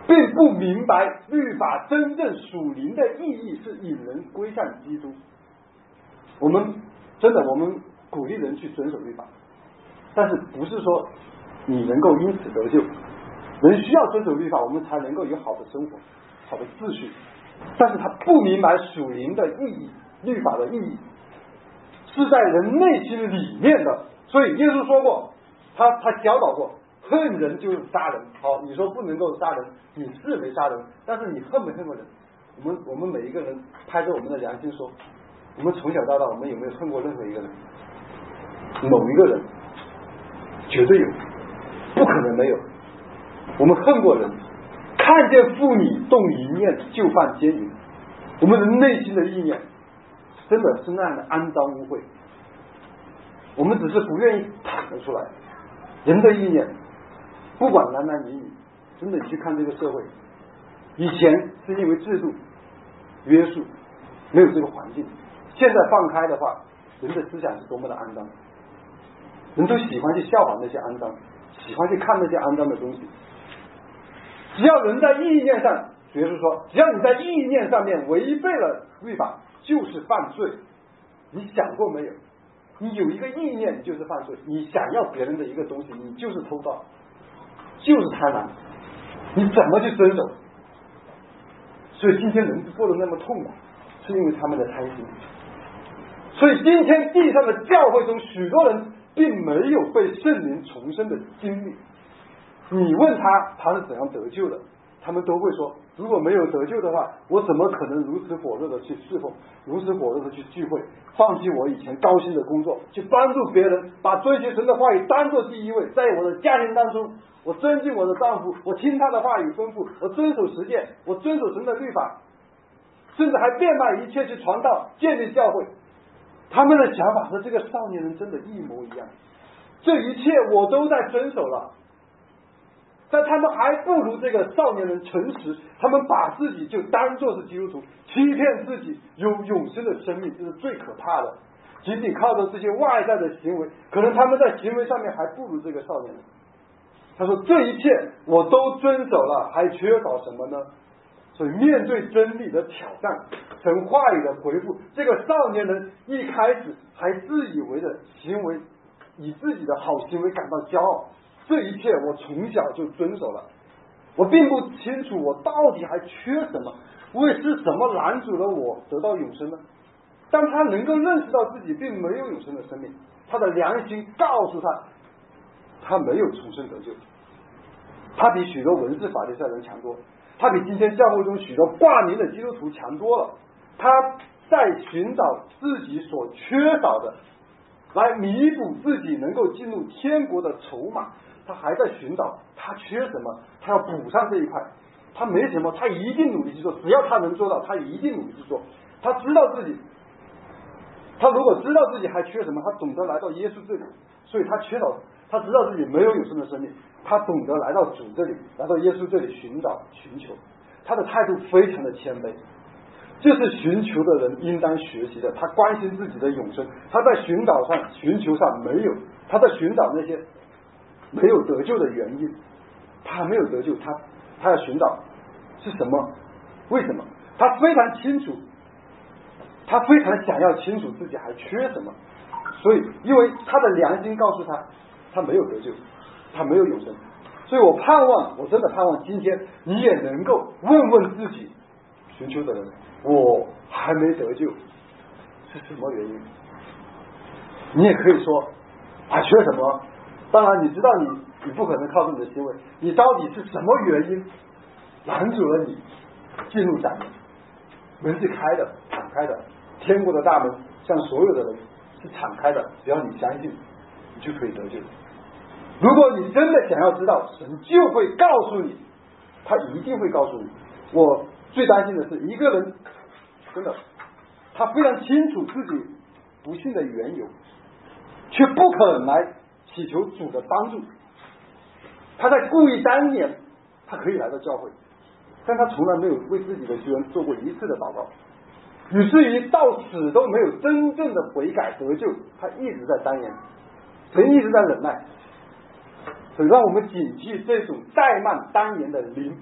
并不明白律法真正属灵的意义是引人归向基督。我们真的，我们鼓励人去遵守律法，但是不是说你能够因此得救。人需要遵守律法，我们才能够有好的生活，好的秩序。但是他不明白属灵的意义，律法的意义是在人内心里面的。所以耶稣说过，他他教导过，恨人就是杀人。好，你说不能够杀人，你是没杀人，但是你恨没恨过人？我们我们每一个人拍着我们的良心说，我们从小到大，我们有没有恨过任何一个人？某一个人绝对有，不可能没有。我们恨过人，看见妇女动一念就犯奸淫，我们的内心的意念真的是那样的肮脏污秽，我们只是不愿意坦得出来。人的意念不管男男女女，真的你去看这个社会，以前是因为制度约束没有这个环境，现在放开的话，人的思想是多么的肮脏，人都喜欢去效仿那些肮脏，喜欢去看那些肮脏的东西。只要人在意念上，耶稣说，只要你在意念上面违背了律法，就是犯罪。你想过没有？你有一个意念，你就是犯罪。你想要别人的一个东西，你就是偷盗，就是贪婪。你怎么去遵守？所以今天人过得那么痛苦，是因为他们的贪心。所以今天地上的教会中，许多人并没有被圣灵重生的经历。你问他他是怎样得救的，他们都会说，如果没有得救的话，我怎么可能如此火热的去侍奉，如此火热的去聚会，放弃我以前高薪的工作，去帮助别人，把追求神的话语当作第一位。在我的家庭当中，我尊敬我的丈夫，我听他的话语吩咐，我遵守实践，我遵守神的律法，甚至还变卖一切去传道，建立教会。他们的想法和这个少年人真的一模一样，这一切我都在遵守了，但他们还不如这个少年人诚实，他们把自己就当作是基督徒，欺骗自己有永生的生命，这是最可怕的。仅仅靠着这些外在的行为，可能他们在行为上面还不如这个少年人。他说这一切我都遵守了，还缺少什么呢？所以面对真理的挑战，神话语的回复，这个少年人一开始还自以为的行为，以自己的好行为感到骄傲，这一切我从小就遵守了，我并不清楚我到底还缺什么，为是什么拦阻了我得到永生呢？当他能够认识到自己并没有永生的生命，他的良心告诉他，他没有重生得救，他比许多文士法利赛人强多，他比今天教会中许多挂名的基督徒强多了。他在寻找自己所缺少的，来弥补自己能够进入天国的筹码。他还在寻找他缺什么，他要补上这一块。他没什么，他一定努力去做，只要他能做到，他一定努力去做。他知道自己，他如果知道自己还缺什么，他懂得来到耶稣这里，所以他缺少，他知道自己没有永生的生命，他懂得来到主这里，来到耶稣这里寻找寻求。他的态度非常的谦卑，这是寻求的人应当学习的。他关心自己的永生，他在寻找上寻求上没有，他在寻找那些没有得救的原因，他还没有得救，他他要寻找是什么，为什么？他非常清楚，他非常想要清楚自己还缺什么，所以因为他的良心告诉他，他没有得救，他没有永生。所以我盼望，我真的盼望今天你也能够问问自己，寻求的人，我还没得救是什么原因？你也可以说啊，缺什么？当然你知道你你不可能靠着你的行为，你到底是什么原因拦阻了你进入展门？门是开的，敞开的，天国的大门向所有的人是敞开的，只要你相信，你就可以得救。如果你真的想要知道，神就会告诉你，他一定会告诉你。我最担心的是一个人真的他非常清楚自己不幸的缘由，却不肯来祈求主的帮助。他在故意当年他可以来到教会，但他从来没有为自己的救恩做过一次的祷告，以至于到死都没有真正的悔改得救。他一直在单言，神一直在忍耐，所以让我们谨记这种怠慢单言的灵，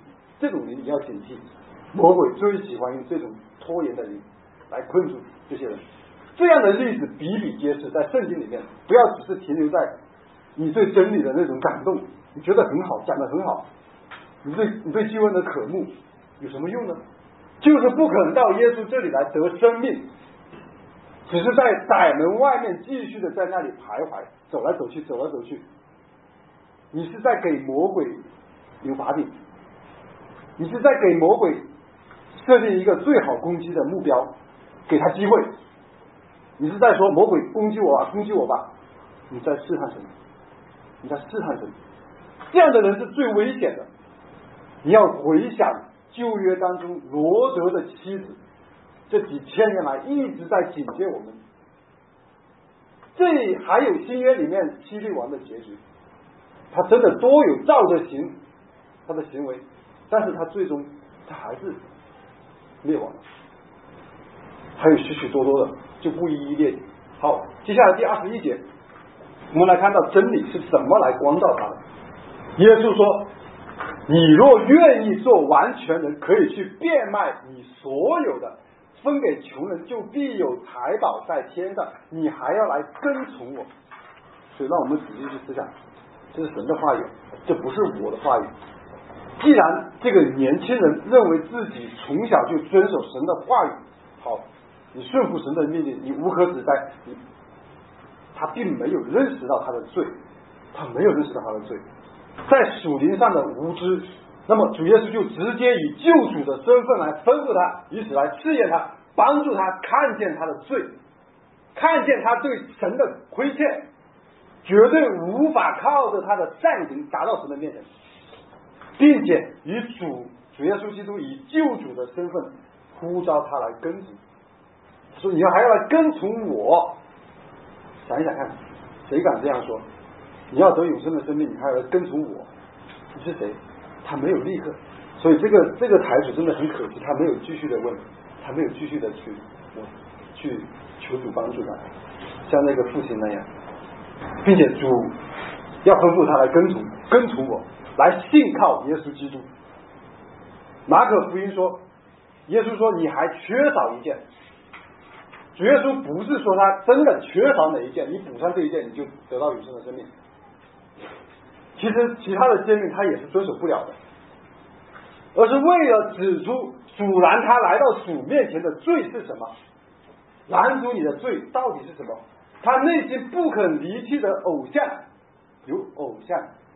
这种灵你要警惕，魔鬼最喜欢用这种拖延的灵来困住这些人。这样的例子比比皆是，在圣经里面，不要只是停留在你对真理的那种感动，你觉得很好，讲得很好，你对你对救恩的渴慕，有什么用呢？就是不可能到耶稣这里来得生命，只是在窄门外面继续的在那里徘徊，走来走去，走来走去。你是在给魔鬼留把柄，你是在给魔鬼设定一个最好攻击的目标，给他机会。你是在说魔鬼攻击我啊，攻击我吧，你在试探神，你在试探神。这样的人是最危险的。你要回想旧约当中罗德的妻子，这几千年来一直在警戒我们。这还有新约里面希律王的结局，他真的多有照着行他的行为，但是他最终他还是灭亡了。还有许许多多的，就不一一列举。好，接下来第二十一节，我们来看到真理是怎么来光照他的。耶稣说，你若愿意做完全人，可以去变卖你所有的，分给穷人，就必有财宝在天上，你还要来跟从我。所以让我们仔细去思想，这是神的话语，这不是我的话语。既然这个年轻人认为自己从小就遵守神的话语，好，你顺服神的命令，你无可指摘，你他并没有认识到他的罪，他没有认识到他的罪，在属灵上的无知。那么主耶稣就直接以救主的身份来吩咐他，以此来试验他，帮助他看见他的罪，看见他对神的亏欠，绝对无法靠着他的善行达到神的面前，并且以主主耶稣基督以救主的身份呼召他来跟从。说你要还要来跟从我，想一想看，谁敢这样说？你要得永生的生命，你还要来跟从我，你是谁？他没有立刻，所以这个这个台主真的很可惜，他没有继续的问，他没有继续的去我去求主帮助他，像那个父亲那样，并且主要吩咐他来跟从跟从我，来信靠耶稣基督。马可福音说，耶稣说你还缺少一件。主耶稣不是说他真的缺少哪一件，你补上这一件你就得到永生的生命。其实其他的诫命他也是遵守不了的，而是为了指出阻拦他来到主面前的罪是什么，拦阻你的罪到底是什么。他内心不肯离弃的偶像，有偶像，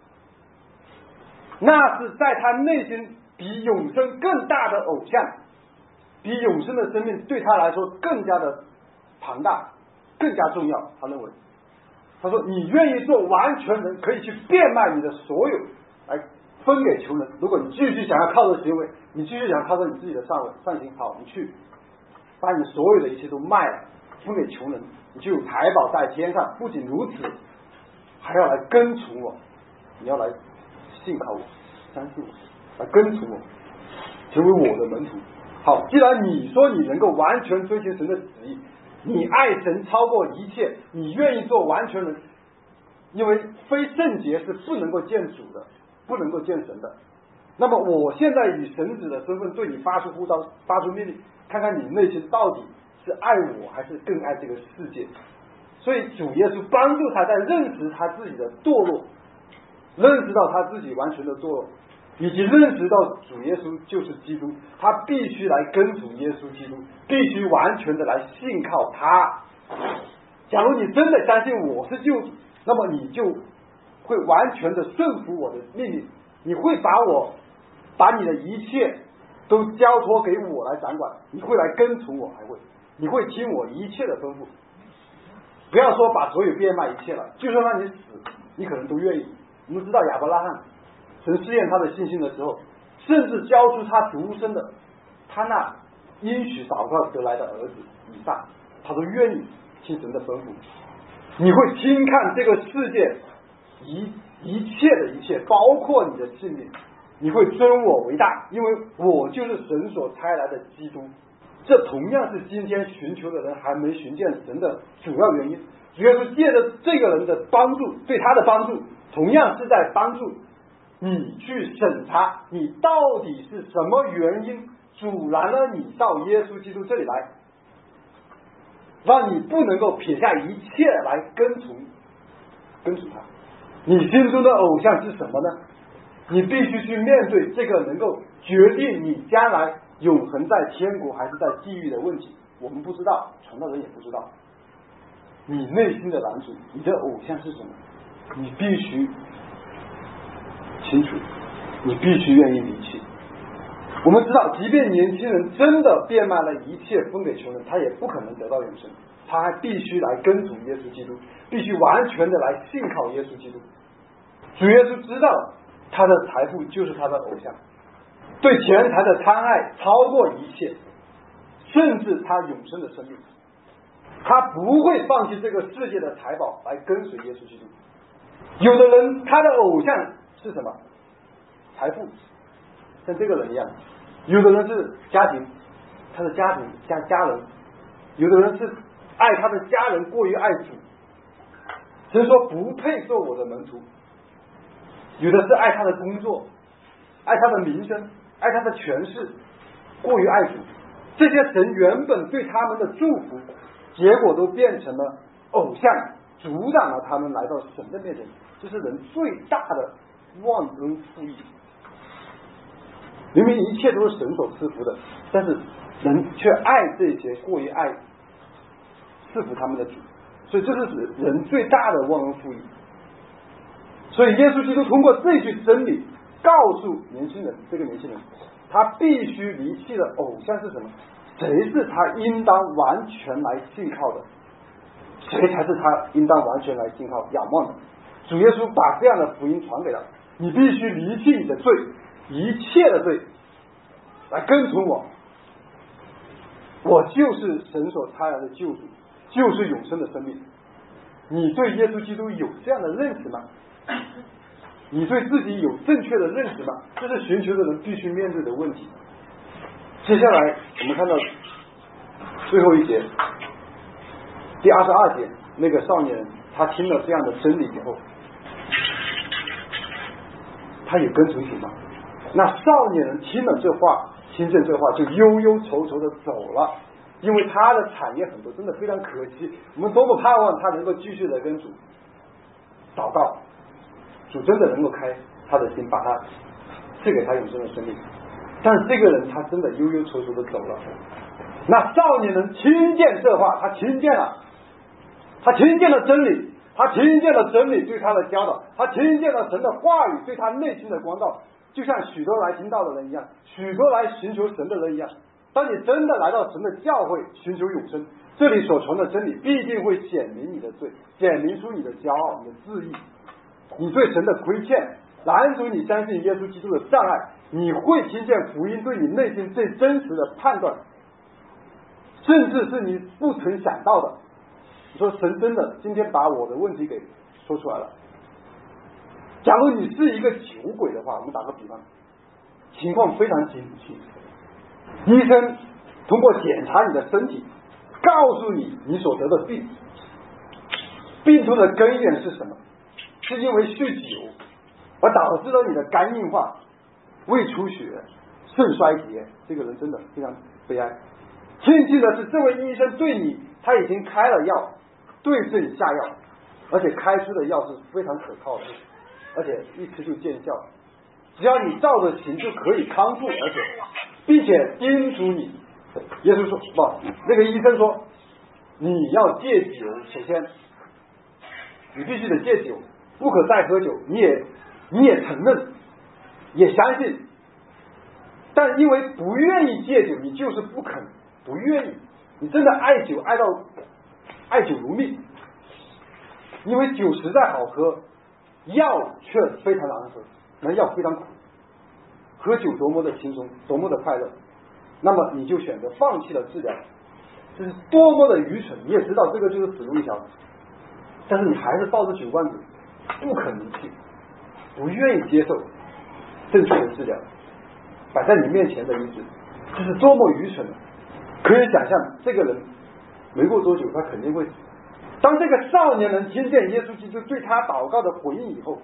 那是在他内心比永生更大的偶像，比永生的生命对他来说更加的庞大，更加重要。他认为，他说你愿意做完全人，可以去变卖你的所有来分给穷人。如果你继续想要靠着行为，你继续想靠着你自己的善善行，好，你去把你所有的一切都卖了，分给穷人，你就有财宝在天上。不仅如此，还要来跟从我，你要来信靠我，相信我，来跟从我，成为我的门徒。好，既然你说你能够完全遵循神的旨意，你爱神超过一切，你愿意做完全人，因为非圣洁是不能够见主的，不能够见神的。那么我现在以神子的身份对你发出呼召，发出命令，看看你内心到底是爱我还是更爱这个世界。所以主耶稣帮助他在认识他自己的堕落，认识到他自己完全的堕落，以及认识到主耶稣就是基督，他必须来跟从耶稣基督，必须完全的来信靠他。假如你真的相信我是救主，那么你就会完全的顺服我的命令，你会把我把你的一切都交托给我来掌管，你会来跟从我，还会你会听我一切的吩咐。不要说把所有变卖一切了，就算让你死，你可能都愿意。我们知道亚伯拉罕，神试验他的信心的时候，甚至交出他独生的他那应许祷告得来的儿子以撒，他都愿意听神的吩咐。你会听看这个世界一一切的一切，包括你的性命，你会尊我为大，因为我就是神所差来的基督。这同样是今天寻求的人还没寻见神的主要原因。主要是借着这个人的帮助，对他的帮助，同样是在帮助你去审查你到底是什么原因阻拦了你到耶稣基督这里来，让你不能够撇下一切来跟从跟从他。你心中的偶像是什么呢？你必须去面对这个能够决定你将来永恒在天国还是在地狱的问题。我们不知道，传道人也不知道。你内心的拦阻，你的偶像是什么？你必须清楚，你必须愿意离弃。我们知道，即便年轻人真的变卖了一切分给穷人，他也不可能得到永生，他还必须来跟从耶稣基督，必须完全的来信靠耶稣基督。主耶稣知道他的财富就是他的偶像，对钱财的贪爱超过一切，甚至他永生的生命。他不会放弃这个世界的财宝来跟随耶稣基督。有的人他的偶像是什么？财富，像这个人一样。有的人是家庭，他的家庭家家人。有的人是爱他的家人过于爱主，神说不配做我的门徒。有的是爱他的工作，爱他的名声，爱他的权势，过于爱主。这些神原本对他们的祝福，结果都变成了偶像，阻挡了他们来到神的面前。这是人最大的忘恩负义。明明一切都是神所赐福的，但是人却爱这些过于爱赐福他们的主，所以这是人最大的忘恩负义。所以耶稣基督通过这句真理告诉年轻人，这个年轻人他必须离弃的偶像是什么？谁是他应当完全来信靠的？谁才是他应当完全来信靠仰望的？主耶稣把这样的福音传给他，你必须离弃你的罪，一切的罪，来跟从我。我就是神所差来的救主，就是永生的生命。你对耶稣基督有这样的认识吗？你对自己有正确的认识吗？这是寻求的人必须面对的问题。接下来我们看到最后一节，第二十二节，那个少年人他听了这样的真理以后，他有跟从主吗？那少年人听了这话，听见这话就忧忧愁愁的走了，因为他的产业很多，真的非常可惜。我们多么盼望他能够继续的跟主祷告，主真的能够开他的心，把他赐给他永生的生命。但是这个人他真的忧忧愁愁的走了。那少年人听见这话，他听见了，他听见了真理，他听见了真理对他的教导，他听见了神的话语对他内心的光照，就像许多来听到的人一样，许多来寻求神的人一样。当你真的来到神的教会寻求永生，这里所传的真理必定会显明你的罪，显明出你的骄傲，你的自义，你对神的亏欠，拦阻你相信耶稣基督的障碍。你会听见福音对你内心最真实的判断，甚至是你不曾想到的。你说神真的今天把我的问题给说出来了。假如你是一个酒鬼的话，我们打个比方，情况非常紧急，医生通过检查你的身体，告诉你你所得的病，病痛的根源是什么？是因为酗酒而导致了你的肝硬化、胃出血、肾衰竭。这个人真的非常悲哀。庆幸的是，这位医生对你他已经开了药，对症下药，而且开出的药是非常可靠的，而且一吃就见效，只要你照着行就可以康复，而且并且叮嘱你，耶稣说不，那个医生说你要戒酒，首先你必须得戒酒，不可再喝酒，你也你也承认，也相信，但因为不愿意戒酒，你就是不肯，不愿意，你真的爱酒爱到爱酒如命，因为酒实在好喝，药却非常难喝，那药非常苦，喝酒多么的轻松，多么的快乐，那么你就选择放弃了治疗，这是多么的愚蠢。你也知道这个就是死路一条，但是你还是抱着酒罐子不肯离弃，不愿意接受正确的治疗，摆在你面前的医治，这是多么愚蠢的。可以想象这个人没过多久他肯定会死。当这个少年人听见耶稣基督对他祷告的回应以后，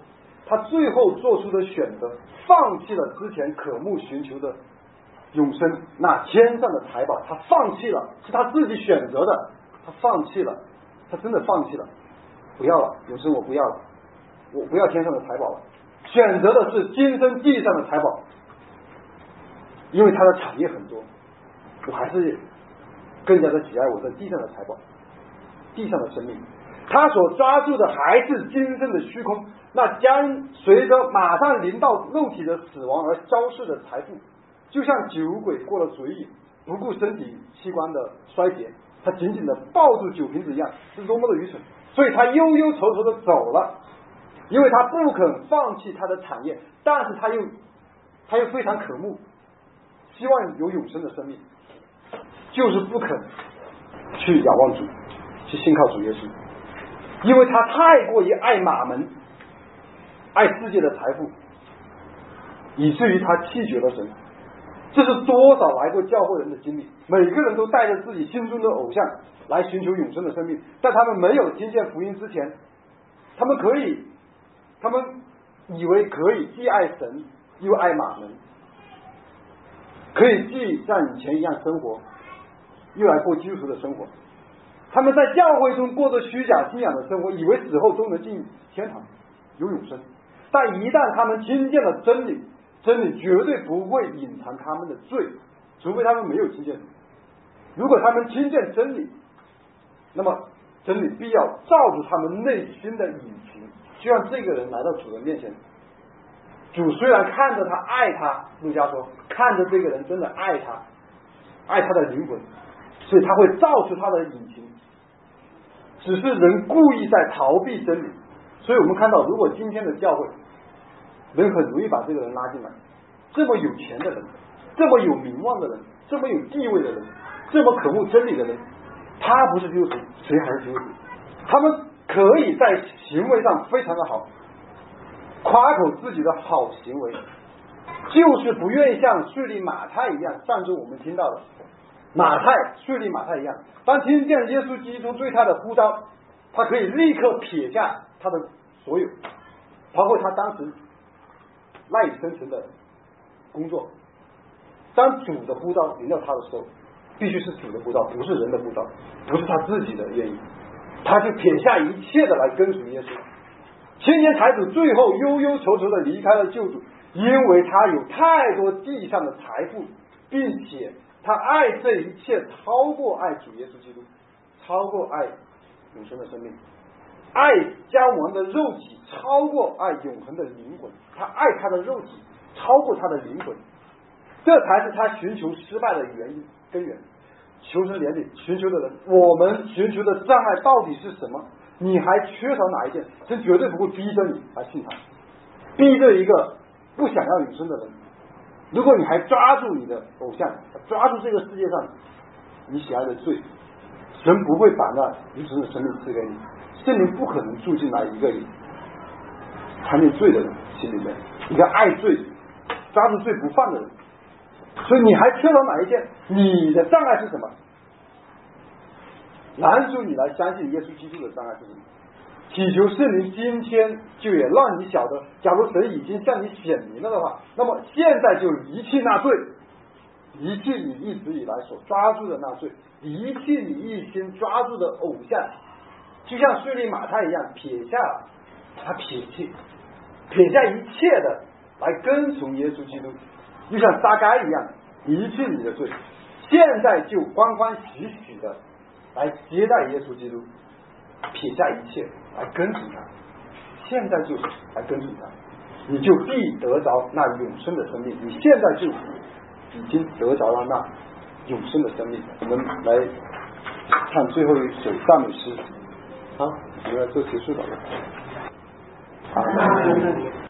他最后做出的选择，放弃了之前渴慕寻求的永生，那天上的财宝，他放弃了，是他自己选择的，他放弃了，他真的放弃了，不要了，永生我不要了，我不要天上的财宝了，选择的是今生地上的财宝，因为他的产业很多，我还是更加的喜爱我的地上的财宝，地上的生命。他所抓住的还是今生的虚空，那将随着马上临到肉体的死亡而消逝的财富，就像酒鬼过了嘴瘾，不顾身体器官的衰竭，他紧紧的抱住酒瓶子一样，是多么的愚蠢。所以他忧忧愁愁的走了，因为他不肯放弃他的产业，但是他又他又非常渴慕希望有永生的生命，就是不肯去仰望主，去信靠主耶稣，因为他太过于爱马门，爱世界的财富，以至于他弃绝了神。这是多少来过教会人的经历，每个人都带着自己心中的偶像来寻求永生的生命，在他们没有听见福音之前，他们可以他们以为可以既爱神又爱马门，可以既像以前一样生活，又来过基督徒的生活。他们在教会中过着虚假信仰的生活，以为死后都能进天堂有永生，但一旦他们听见了真理，真理绝对不会隐藏他们的罪，除非他们没有听见。如果他们听见真理，那么真理必要照住他们内心的隐情，就像这个人来到主人面前，主虽然看着他爱他，路加说看着这个人真的爱他，爱他的灵魂，所以他会照出他的隐情，只是人故意在逃避真理。所以我们看到，如果今天的教会人很容易把这个人拉进来，这么有钱的人，这么有名望的人，这么有地位的人，这么渴慕真理的人，他不是基督徒，谁还是基督徒？他们可以在行为上非常的好，夸口自己的好行为，就是不愿意像税吏马太一样，上周我们听到的马太税吏马太一样，当听见耶稣基督对他的呼召，他可以立刻撇下他的所有，包括他当时赖以生存的工作。当主的呼召临到他的时候，必须是主的呼召，不是人的呼召，不是他自己的愿意，他就撇下一切的来跟随耶稣。千年财主最后忧忧愁愁的离开了救主，因为他有太多地上的财富，并且他爱这一切超过爱主耶稣基督，超过爱永生的生命，爱将亡的肉体超过爱永恒的灵魂，他爱他的肉体超过他的灵魂，这才是他寻求失败的原因根源。求神怜悯，寻求的人，我们寻求的障碍到底是什么？你还缺少哪一件？神绝对不会逼着你来信他，逼着一个不想要永生的人。如果你还抓住你的偶像，抓住这个世界上你喜爱的罪，神不会把那永生的生命赐给你，圣灵不可能住进来一个贪恋罪的人心里面，一个爱罪抓住罪不放的人。所以你还缺少哪一件？你的障碍是什么？拦住你来相信耶稣基督的障碍是什么？祈求圣灵今天就也让你晓得，假如神已经向你显明了的话，那么现在就离弃那罪，离弃你一直以来所抓住的那罪，离弃你一心抓住的偶像，就像税吏马太一样，撇下他撇弃撇下一切的来跟从耶稣基督，就像撒该一样，离弃你的罪，现在就欢欢喜喜的来接待耶稣基督，撇下一切来跟从他，现在就来跟从他，你就必得着那永生的生命，你现在就已经得着了那永生的生命。我们来唱最后一首赞美诗，好，我们来做结束祷告。